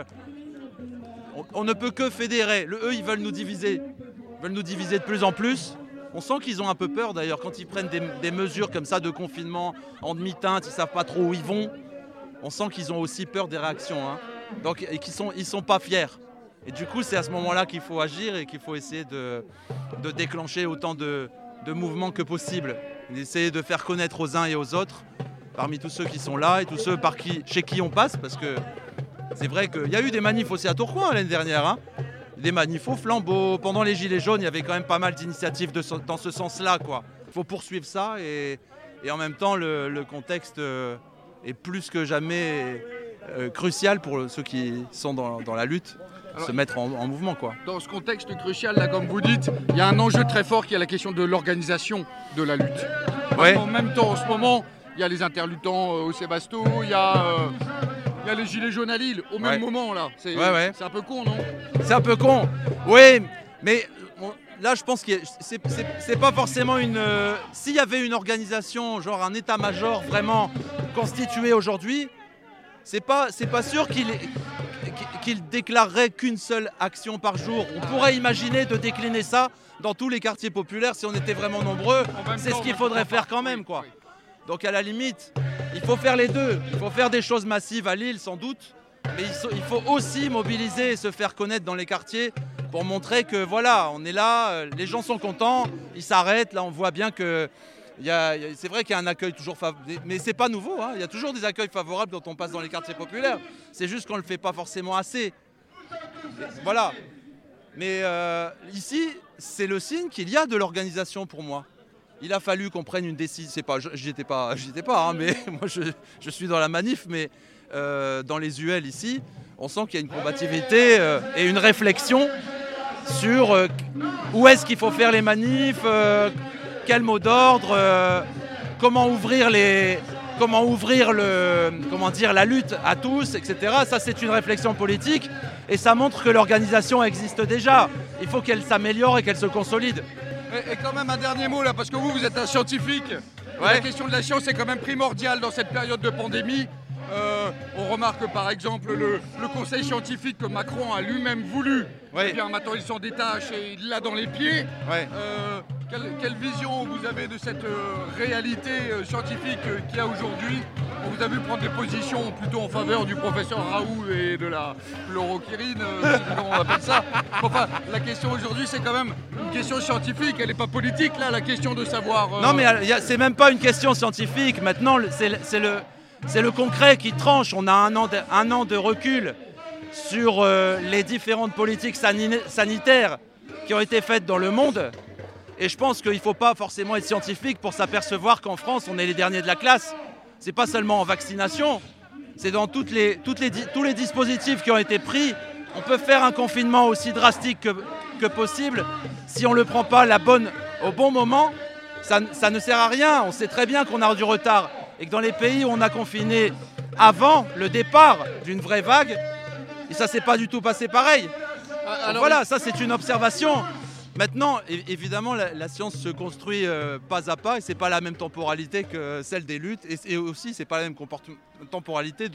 on ne peut que fédérer. Eux, ils veulent nous diviser. Ils veulent nous diviser de plus en plus. On sent qu'ils ont un peu peur d'ailleurs quand ils prennent des mesures comme ça de confinement en demi-teinte, ils ne savent pas trop où ils vont. On sent qu'ils ont aussi peur des réactions. Hein. Donc, et ils sont pas fiers. Et du coup, c'est à ce moment-là qu'il faut agir et qu'il faut essayer de déclencher autant de mouvements que possible. D'essayer de faire connaître aux uns et aux autres, parmi tous ceux qui sont là et tous ceux chez qui on passe, parce que c'est vrai qu'il y a eu des manifs aussi à Tourcoing l'année dernière. Hein. Des manifs au flambeau. Pendant les Gilets jaunes, il y avait quand même pas mal d'initiatives dans ce sens-là, quoi. Il faut poursuivre ça et en même temps, le contexte est plus que jamais crucial pour ceux qui sont dans la lutte. Se mettre en mouvement, quoi. Dans ce contexte crucial, là, comme vous dites, il y a un enjeu très fort qui est la question de l'organisation de la lutte. Ouais. En même temps, en ce moment, il y a les interluttants au Sébasto, il y a les Gilets jaunes à Lille, au même moment, là. C'est un peu con, non? C'est un peu con, oui, mais là, je pense que c'est pas forcément une... S'il y avait une organisation, genre un état-major vraiment constitué aujourd'hui, c'est pas sûr qu'il qu'ils déclareraient qu'une seule action par jour. On pourrait imaginer de décliner ça dans tous les quartiers populaires si on était vraiment nombreux. C'est ce qu'il faudrait faire quand même, quoi. Donc à la limite, il faut faire les deux. Il faut faire des choses massives à Lille sans doute, mais il faut aussi mobiliser et se faire connaître dans les quartiers pour montrer que voilà, on est là, les gens sont contents, ils s'arrêtent. Là, on voit bien que c'est vrai qu'il y a un accueil toujours favorable, mais c'est pas nouveau, hein. Il y a toujours des accueils favorables quand on passe dans les quartiers populaires. C'est juste qu'on le fait pas forcément assez. Voilà. Mais ici, c'est le signe qu'il y a de l'organisation pour moi. Il a fallu qu'on prenne une décision. C'est pas, j'y étais pas, hein, mais moi je suis dans la manif, mais dans les UL ici, on sent qu'il y a une combativité et une réflexion sur où est-ce qu'il faut faire les manifs, quel mot d'ordre, comment ouvrir la lutte à tous, etc. Ça, c'est une réflexion politique et ça montre que l'organisation existe déjà. Il faut qu'elle s'améliore et qu'elle se consolide. Et quand même un dernier mot là, parce que vous êtes un scientifique. Ouais. La question de la science est quand même primordiale dans cette période de pandémie. On remarque par exemple le conseil scientifique que Macron a lui-même voulu. Ouais. Eh bien maintenant il s'en détache et il l'a dans les pieds. Ouais. Quelle vision vous avez de cette réalité scientifique qu'il y a aujourd'hui? On vous a vu prendre des positions plutôt en faveur du professeur Raoult et de la chloroquine, comment on appelle ça. Enfin, la question aujourd'hui, c'est quand même une question scientifique, elle n'est pas politique là, la question de savoir... Non mais c'est même pas une question scientifique, maintenant c'est le concret qui tranche. On a un an de recul sur les différentes politiques sanitaires qui ont été faites dans le monde. Et je pense qu'il ne faut pas forcément être scientifique pour s'apercevoir qu'en France, on est les derniers de la classe. C'est pas seulement en vaccination, c'est dans tous les dispositifs qui ont été pris. On peut faire un confinement aussi drastique que possible. Si on ne le prend pas au bon moment, ça ne sert à rien. On sait très bien qu'on a du retard. Et que dans les pays où on a confiné avant le départ d'une vraie vague, et ça ne s'est pas du tout passé pareil. Donc voilà, ça c'est une observation. Maintenant, évidemment, la science se construit pas à pas et c'est pas la même temporalité que celle des luttes et aussi c'est pas la même temporalité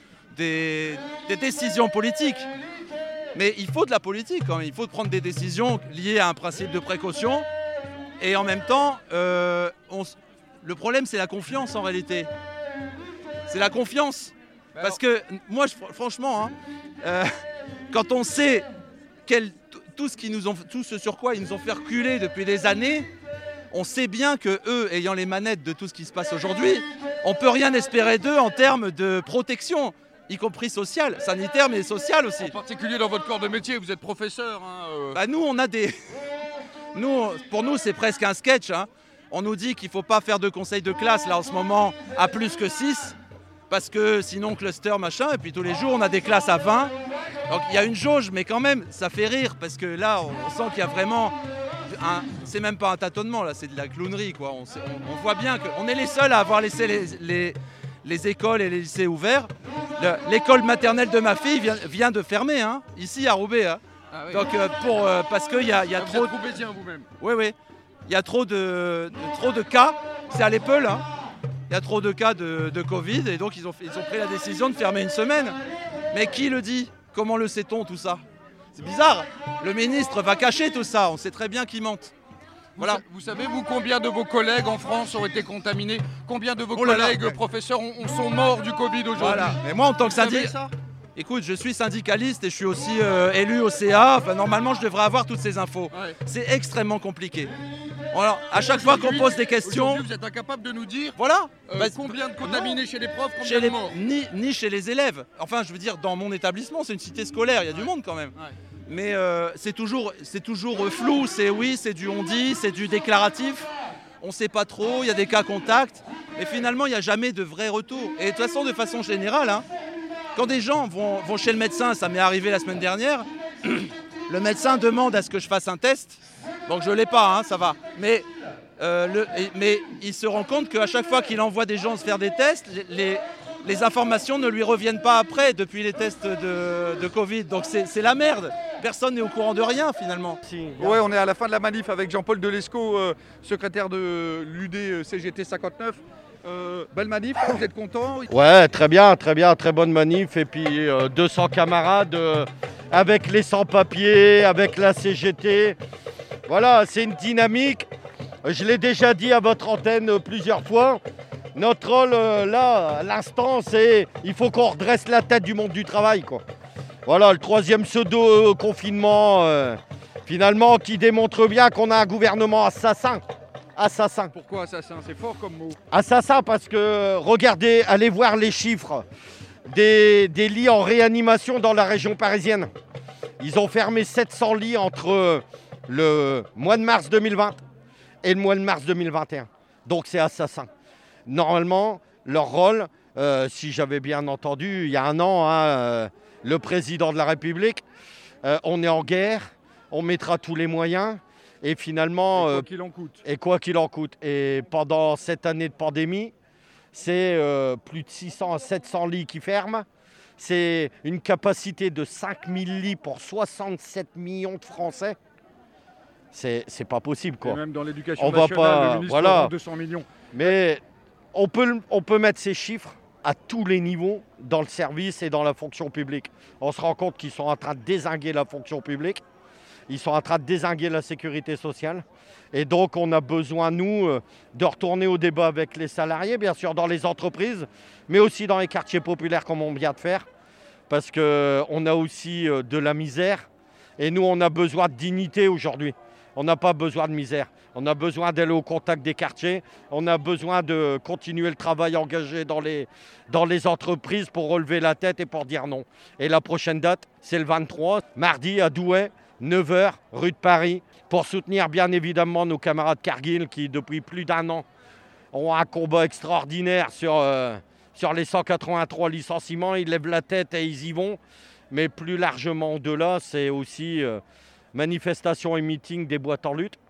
des décisions politiques. Mais il faut de la politique, hein. Il faut prendre des décisions liées à un principe de précaution et en même temps, le problème c'est la confiance en réalité. C'est la confiance. Parce que moi, franchement, hein, quand on sait tout ce sur quoi ils nous ont fait reculer depuis des années, on sait bien que eux, ayant les manettes de tout ce qui se passe aujourd'hui, on peut rien espérer d'eux en termes de protection, y compris sociale, sanitaire mais sociale aussi. En particulier dans votre corps de métier, vous êtes professeur. Hein, Bah nous, on a des... pour nous, c'est presque un sketch. Hein. On nous dit qu'il ne faut pas faire de conseil de classe là en ce moment à plus que 6, parce que sinon cluster machin, et puis tous les jours on a des classes à 20. Donc il y a une jauge, mais quand même, ça fait rire, parce que là, on sent qu'il y a vraiment... C'est même pas un tâtonnement, là, c'est de la clownerie, quoi. On voit bien qu'on est les seuls à avoir laissé les écoles et les lycées ouverts. L'école maternelle de ma fille vient de fermer, hein, ici à Roubaix. Hein. Ah oui. Donc parce qu'il y a trop... Vous êtes roubaisien vous-même. Oui. Il y a trop de cas, c'est à l'Eppel, hein. Il y a trop de cas de Covid, et donc ils ont pris la décision de fermer une semaine. Mais qui le dit ? Comment le sait-on tout ça? C'est bizarre. Le ministre va cacher tout ça. On sait très bien qu'il mente. Voilà. Vous savez, vous, combien de vos collègues en France ont été contaminés? Combien de vos collègues professeurs sont morts du Covid aujourd'hui? Voilà. Mais moi, en tant que syndicat... Écoute, je suis syndicaliste et je suis aussi élu au CA. Enfin, normalement, je devrais avoir toutes ces infos. Ouais. C'est extrêmement compliqué. Alors, à chaque fois qu'on pose des questions... Vous êtes incapable de nous dire voilà, combien de contaminés chez les profs, combien de morts? Ni chez les élèves. Enfin, je veux dire, dans mon établissement, c'est une cité scolaire, il y a du monde quand même. Ouais. Mais c'est toujours flou, c'est du on dit, c'est du déclaratif. On ne sait pas trop, il y a des cas contacts. Et finalement, il n'y a jamais de vrai retour. Et de toute façon générale, hein, quand des gens vont chez le médecin, ça m'est arrivé la semaine dernière, le médecin demande à ce que je fasse un test. Donc je ne l'ai pas, hein, ça va. Mais il se rend compte qu'à chaque fois qu'il envoie des gens se faire des tests, les informations ne lui reviennent pas après depuis les tests de Covid. Donc c'est la merde. Personne n'est au courant de rien finalement. Ouais, on est à la fin de la manif avec Jean-Paul Delesco, secrétaire de l'UD CGT 59. Belle manif, vous êtes content? Ouais, très bien, très bonne manif. Et puis 200 camarades avec les sans-papiers, avec la CGT. Voilà, c'est une dynamique. Je l'ai déjà dit à votre antenne plusieurs fois. Notre rôle là, à l'instant, c'est il faut qu'on redresse la tête du monde du travail, quoi. Voilà, le troisième pseudo-confinement, finalement, qui démontre bien qu'on a un gouvernement assassin. Assassin. Pourquoi assassin? C'est fort comme mot. Assassin parce que, regardez, allez voir les chiffres des lits en réanimation dans la région parisienne. Ils ont fermé 700 lits entre le mois de mars 2020 et le mois de mars 2021. Donc c'est assassin. Normalement, leur rôle, si j'avais bien entendu, il y a un an, le président de la République, on est en guerre, on mettra tous les moyens. Et finalement, quoi qu'il en coûte. Et quoi qu'il en coûte. Et pendant cette année de pandémie, c'est plus de 600 à 700 lits qui ferment. C'est une capacité de 5000 lits pour 67 millions de Français. C'est pas possible, quoi. Et même dans l'éducation On nationale, va pas, le ministre voilà. vend 200 millions. Mais on peut mettre ces chiffres à tous les niveaux dans le service et dans la fonction publique. On se rend compte qu'ils sont en train de dézinguer la fonction publique. Ils sont en train de dézinguer la sécurité sociale. Et donc, on a besoin, nous, de retourner au débat avec les salariés, bien sûr, dans les entreprises, mais aussi dans les quartiers populaires, comme on vient de faire. Parce qu'on a aussi de la misère. Et nous, on a besoin de dignité aujourd'hui. On n'a pas besoin de misère. On a besoin d'aller au contact des quartiers. On a besoin de continuer le travail engagé dans les entreprises pour relever la tête et pour dire non. Et la prochaine date, c'est le 23, mardi à Douai, 9h, rue de Paris, pour soutenir bien évidemment nos camarades Cargill qui, depuis plus d'1 an, ont un combat extraordinaire sur les 183 licenciements. Ils lèvent la tête et ils y vont. Mais plus largement au-delà, c'est aussi manifestation et meeting des boîtes en lutte.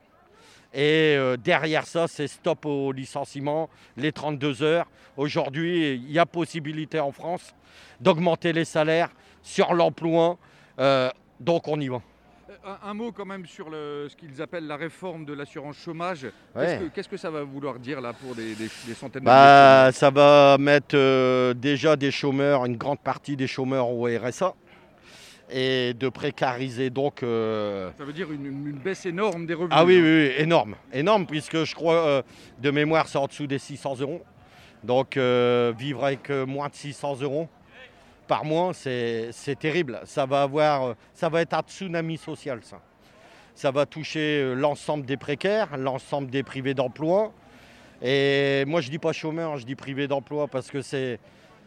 Et derrière ça, c'est stop au licenciement, les 32 heures. Aujourd'hui, il y a possibilité en France d'augmenter les salaires sur l'emploi. Donc on y va. Un mot quand même sur ce qu'ils appellent la réforme de l'assurance chômage. Ouais. Qu'est-ce que ça va vouloir dire là pour des centaines de milliers? Ça va mettre déjà des chômeurs, une grande partie des chômeurs au RSA. Et de précariser donc... Ça veut dire une baisse énorme des revenus. Ah oui, énorme. Énorme, puisque je crois, de mémoire, c'est en dessous des 600 €. Donc vivre avec moins de 600 € par mois, c'est terrible. Ça va être un tsunami social, ça. Ça va toucher l'ensemble des précaires, l'ensemble des privés d'emploi. Et moi, je ne dis pas chômeur, je dis privé d'emploi parce que c'est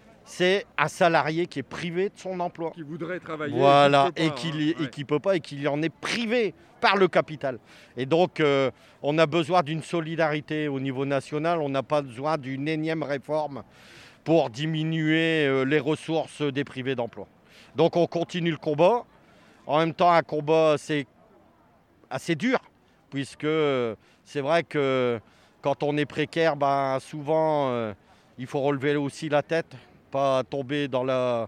un salarié qui est privé de son emploi. Qui voudrait travailler. Voilà, et qui ne peut pas et qui en est privé par le capital. Et donc, on a besoin d'une solidarité au niveau national. On n'a pas besoin d'une énième réforme pour diminuer les ressources des privés d'emploi. Donc, on continue le combat. En même temps, un combat assez dur, puisque c'est vrai que quand on est précaire, souvent, il faut relever aussi la tête. Pas tomber dans la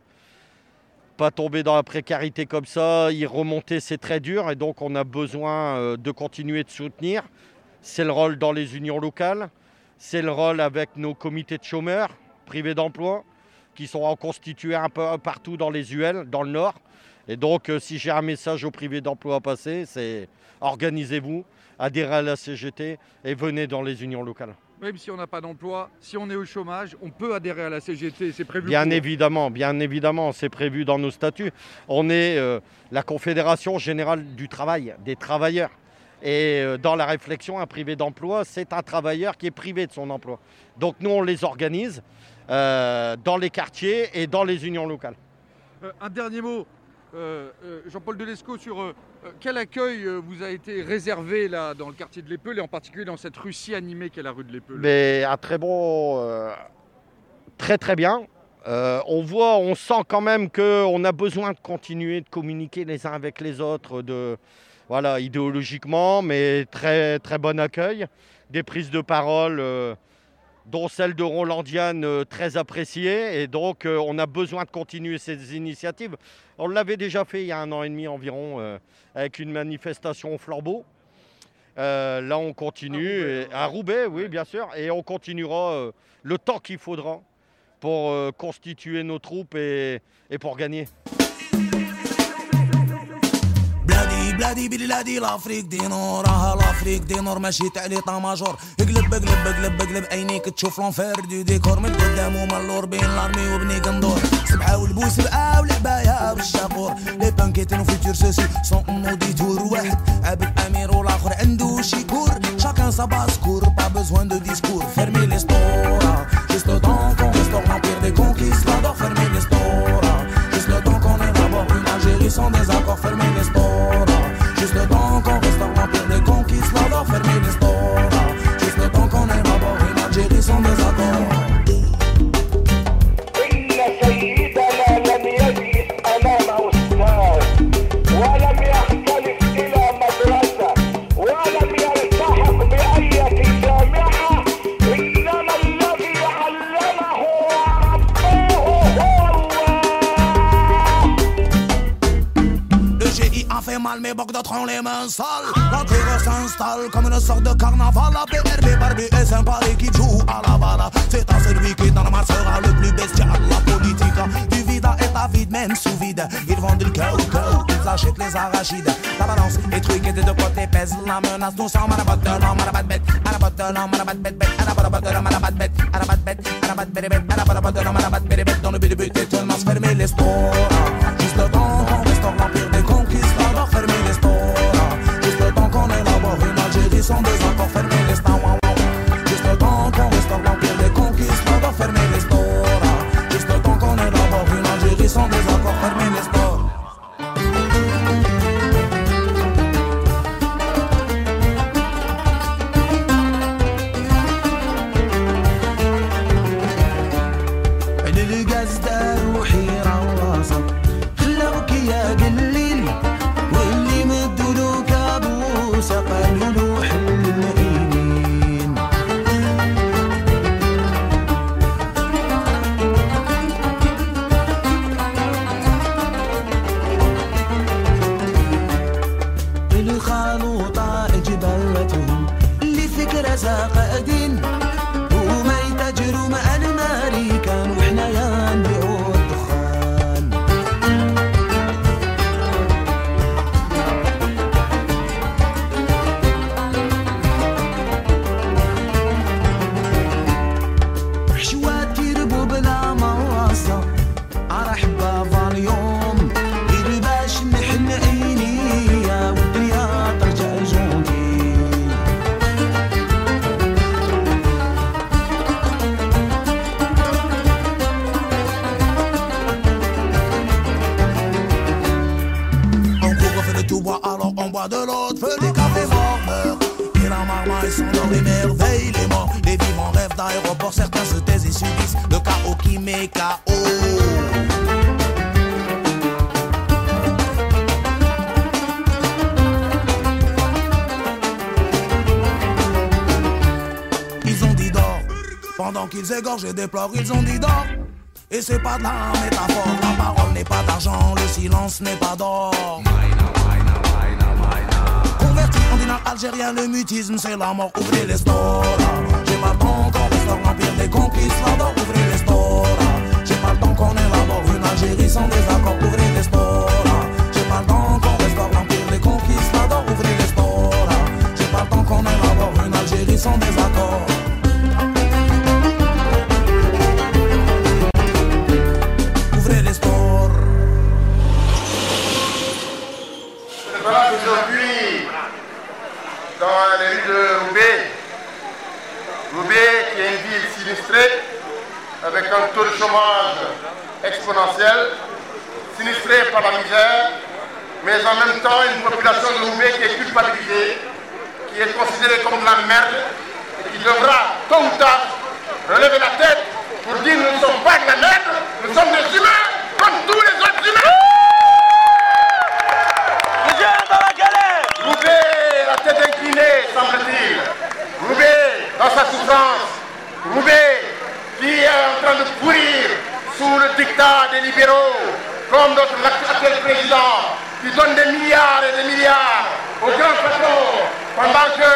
précarité comme ça, y remonter c'est très dur et donc on a besoin de continuer de soutenir. C'est le rôle dans les unions locales, c'est le rôle avec nos comités de chômeurs privés d'emploi qui sont constitués un peu partout dans les UL, dans le Nord. Et donc si j'ai un message aux privés d'emploi à passer, c'est organisez-vous, adhérez à la CGT et venez dans les unions locales. Même si on n'a pas d'emploi, si on est au chômage, on peut adhérer à la CGT, c'est prévu. Bien évidemment, c'est prévu dans nos statuts. On est la Confédération Générale du Travail, des travailleurs. Et dans la réflexion, un privé d'emploi, c'est un travailleur qui est privé de son emploi. Donc nous, on les organise dans les quartiers et dans les unions locales. Un dernier mot, Jean-Paul Delescos, sur quel accueil vous a été réservé là, dans le quartier de l'Épeule et en particulier dans cette rue si animée qu'est la rue de l'Épeule? Mais un très bon, très bien. On sent quand même qu'on a besoin de continuer de communiquer les uns avec les autres, idéologiquement, mais très, très bon accueil. Des prises de parole, dont celle de Roland-Diane, très appréciée. Et donc, on a besoin de continuer ces initiatives. On l'avait déjà fait il y a 1 an et demi environ, avec une manifestation au flambeau. Là, on continue. À Roubaix, oui, bien sûr. Et on continuera le temps qu'il faudra pour constituer nos troupes et pour gagner. بلادي بلادي بلادي الافريق دينور الافريق دينور ماشي تاع لي طاماجور اقلب اقلب اقلب اقلب عينيك تشوف لونفير دو ديكور من قدام ومن اللور بين لارمي وبني قندور سبعه والبو سبعه والعبايه بالشاقور لي بانكيتين وفيتور سوسي سون نو ديتور واحد عبد امير والاخر عنده شيكور شاكان سا باسكور با بوزوان دو ديسكور فيرمي لي ستورا جوست لو طون كون ريستور l'empire des conquistadors fermez les stores juste le temps qu'on élabore une Algérie sans désaccord fermez les stores juste le temps qu'on restaure l'empire des conquistadors fermez les stores juste le temps qu'on élabore une Algérie sans désaccord fait mal mais beaucoup d'autres ont les mains sales. L'empire s'installe comme une sorte de carnaval. La PRB Barbie est sympa et qui joue à la balle. C'est à celui qui dans ma sera le plus bestial. La politique du vide est à vide même sous vide. Ils vendent le cœur au cœur, ils achètent les arachides. La balance, les trucs et des deux côtés pèsent la menace. Nous sommes à la botte de l'homme, à la batte bête, à la botte de l'homme, à la batte bête, à la botte de l'homme, à la batte bête, à la batte bête, à la batte bête, à la botte de l'homme, à la batte bête, dans le but de tellement se fermer les stores. Juste le temps qu'on restaure l'empire des conquistadors, fermer les stores. Juste le temps qu'on élabore une Algérie sans désaccord, fermer les stores. Juste le temps qu'on restaure l'empire des conquistadors, fermer les stores. Juste le temps qu'on élabore une Algérie sans désaccord, fermer les stores. De l'autre feu des cafés morts et la marmaille s'endort, émerveille les morts. Les vivants rêvent d'aéroport, certains se taisent et subissent le chaos qui met KO. Ils ont dit d'or pendant qu'ils égorgent et déplorent. Ils ont dit d'or et c'est pas de la métaphore. La parole n'est pas d'argent, le silence n'est pas d'or. Algérien, le mutisme c'est la mort, ouvrez les stores. J'ai pas le temps qu'on restaure l'empire des conquistadors, ouvrez les stores. J'ai pas le temps qu'on élabore une Algérie sans désaccord, ouvrez les stores. J'ai pas le temps qu'on restaure l'empire des conquistadors, ouvrez les stores. J'ai pas le temps qu'on élabore une Algérie sans désaccord. Ouvrez les stores. Voilà aujourd'hui dans les rues de Roubaix. Roubaix qui est une ville sinistrée avec un taux de chômage exponentiel, sinistrée par la misère, mais en même temps une population de Roubaix qui est culpabilisée, qui est considérée comme de la merde et qui devra tôt ou tard relever la tête pour dire nous ne sommes pas de la merde, nous sommes des humains comme tous les autres humains. Les jeunes dans la galère. Roubaix, la tête inclinée, semble-t-il. Roubaix, dans sa souffrance. Roubaix, qui est en train de pourrir sous le dictat des libéraux, comme notre actuel président, qui donne des milliards et des milliards aux grands patrons, pendant que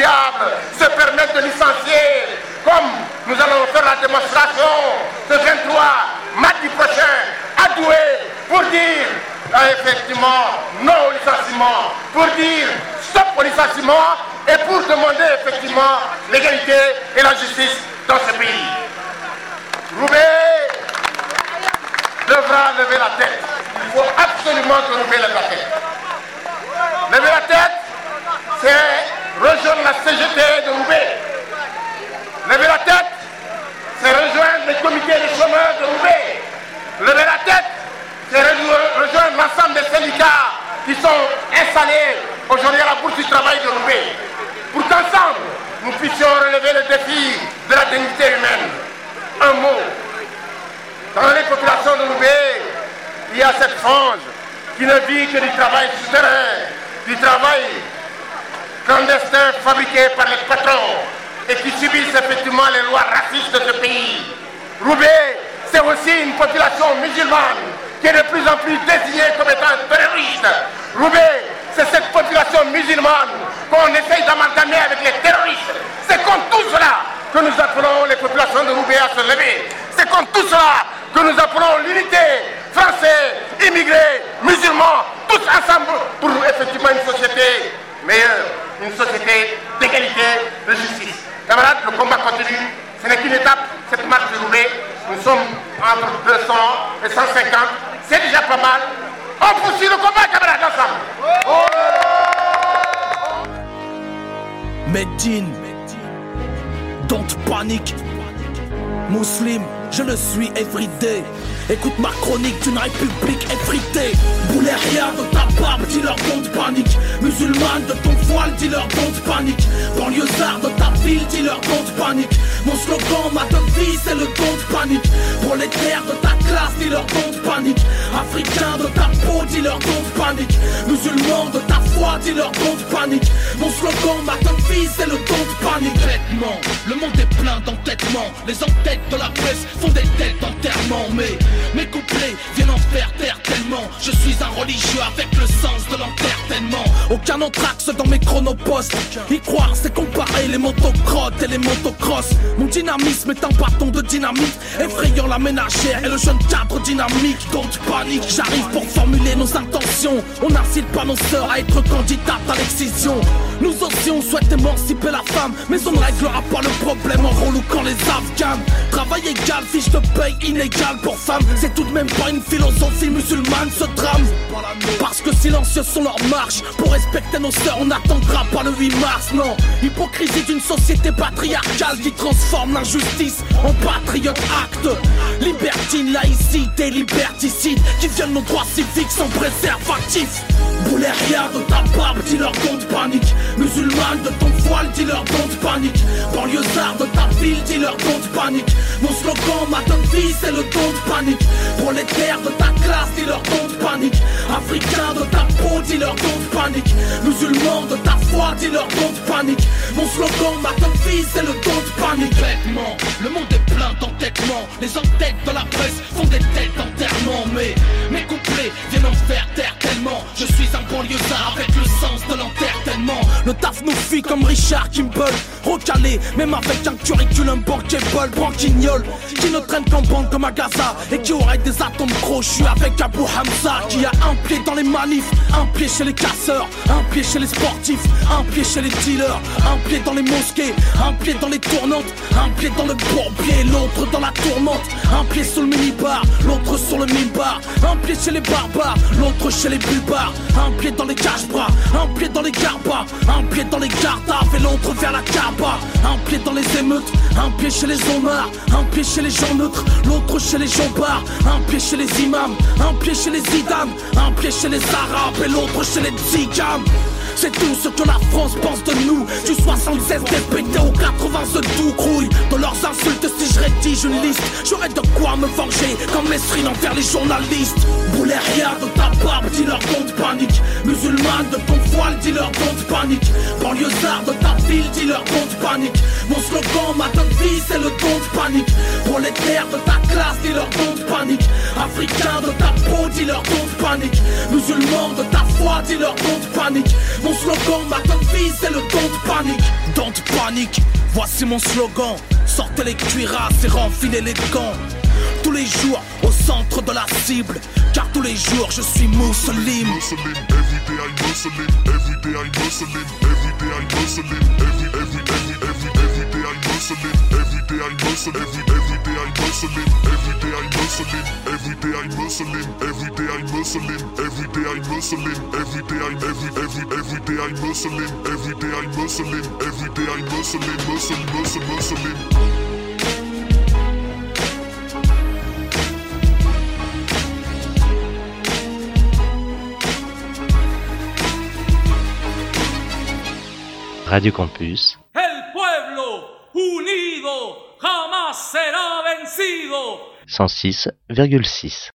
contribuables se permettent de licencier, comme nous allons faire la démonstration ce 23 mardi prochain à Douai, pour dire effectivement non au licenciement, pour dire stop au licenciement et pour demander effectivement l'égalité et la justice dans ce pays. Roubaix devra lever la tête. Il faut absolument que Roubaix lève la tête. Lever la tête, c'est rejoindre la CGT de Roubaix. Lever la tête, c'est rejoindre les comités de chômeurs de Roubaix. Lever la tête, c'est rejoindre l'ensemble des syndicats qui sont installés aujourd'hui à la Bourse du travail de Roubaix. Pour qu'ensemble, nous puissions relever le défi de la dignité humaine. Un mot. Dans les populations de Roubaix, il y a cette frange qui ne vit que du travail souterrain, du travail clandestin fabriqué par les patrons et qui subissent effectivement les lois racistes de ce pays. Roubaix, c'est aussi une population musulmane qui est de plus en plus désignée comme étant terroriste. Roubaix, c'est cette population musulmane qu'on essaye d'amalgamer avec les terroristes. C'est contre tout cela que nous appelons les populations de Roubaix à se lever. C'est contre tout cela que nous appelons l'unité, français, immigrés, musulmans, tous ensemble pour effectivement une société meilleure, une société d'égalité, de justice. Camarades, le combat continue. Ce n'est qu'une étape, cette marche de Roubaix. Nous sommes entre 200 et 150. C'est déjà pas mal. On poursuit le combat, camarades, ensemble. Medine, don't panic. Muslim, je le suis everyday. Écoute ma chronique d'une république effritée. Boulet rien de ta barbe, dis-leur don't panique. Musulmane de ton voile, dis-leur don't panique. Banlieusard de ta ville, dis-leur don't panique. Mon slogan, ma devise, c'est le don't panique. Prolétaire de ta classe, dis-leur don't panique. Africain de ta peau, dis-leur don't panique. Musulman de ta foi, dis-leur don't panique. Mon slogan, ma devise, c'est le don't panique. Vêtements, le monde est plein d'entêtements. Les entêtes de la presse font des têtes d'enterrement. Mais mes couplets viennent en faire taire tellement. Je suis un religieux avec le sens de l'enterrement. Aucun autre axe dans mes chronopostes. Y croire c'est comparer les motocrottes et les motocross. Mon dynamisme est un bâton de dynamite, effrayant la ménagère et le jeune cadre dynamique. Don't panique, j'arrive pour formuler nos intentions. On n'incite pas nos sœurs à être candidates à l'excision. Nous aussi on souhaite émanciper la femme, mais on ne réglera pas le problème en relouquant les Afghans. Travail égal, fiche de paye inégale pour femmes. C'est tout de même pas une philosophie musulmane ce drame. Parce que silencieux sont leurs marches. Pour respecter nos sœurs on n'attendra pas le 8 mars. Non, hypocrisie d'une société patriarcale qui transforme l'injustice en patriote acte. Libertine, laïcité, liberticide qui violent nos droits civiques sans préservatif. Boulet rien de ta barbe, dis-leur don't panique. Musulmane de ton voile, dis-leur don't panique. Banlieusard de ta ville, dis-leur don't panique. Mon slogan, ma devise, c'est le don't panique. Prolétaire de ta classe, dis-leur don't panique. Africain de ta peau, dis-leur don't panique. Musulman de ta foi, dis-leur don't panique. Mon slogan, ma devise, c'est le don't panique. Vêtements, le monde est plein d'entêtements. Les entêtes de la presse font des têtes d'enterrement. Mais mes couplets viennent en faire taire tellement. Je suis un banlieusard avec le sens de l'enterrement. Le taf nous fit comme Richard Kimball. Recalé, même avec un curriculum bankable. Branquignol, qui ne traîne qu'en bande comme à Gaza. Et qui aurait des atomes crochus avec Abu Hamza. Qui a un pied dans les manifs, un pied chez les casseurs, un pied chez les sportifs, un pied chez les dealers, un pied dans les mosquées, un pied dans les tournantes, un pied dans le bourbier, l'autre dans la tourmente. Un pied sur le minibar, l'autre sur le mimbar. Un pied chez les barbares, l'autre chez les bulbares. Un pied dans les cache-bras, un pied dans les garbas, un pied dans les gardaves et l'autre vers la Kaaba. Un pied dans les émeutes, un pied chez les homards, un pied chez les gens neutres, l'autre chez les gens barres. Un pied chez les imams, un pied chez les Zidane, un pied chez les arabes et l'autre chez les tziganes. C'est tout ce que la France pense de nous. Du 76 DPT au 80 se doucrouille. De leurs insultes si je rédige une liste, j'aurais de quoi me venger comme Mesrine envers les journalistes. Boulet rien de ta barbe, dis-leur don't panique. Musulmane de ton voile, dis-leur don't panique. Banlieusard de ta ville, dis-leur don't panique. Mon slogan, ma devise, c'est le don't panique. Prolétaire de ta classe, dis-leur don't panique. Africain de ta peau, dis-leur don't panique. Musulmans de ta foi, dis-leur don't panique. Mon slogan, ma vie, c'est le don't panique. Don't panique, voici mon slogan. Sortez les cuirasses et renfilez les gants. Tous les jours au centre de la cible, car tous les jours je suis musulman. Every day I'm Muslim, every day I'm Muslim, every day I'm Muslim, every day I'm Muslim, every day I'm Muslim, every day I'm Muslim, every day I'm Muslim, every day I'm Muslim, every day I'm Muslim, every day I'm Muslim, every day I'm every day I'm Muslim, every day I'm Muslim, every day I'm Muslim. Radio Campus. El pueblo unido jamás será vencido. 106,6.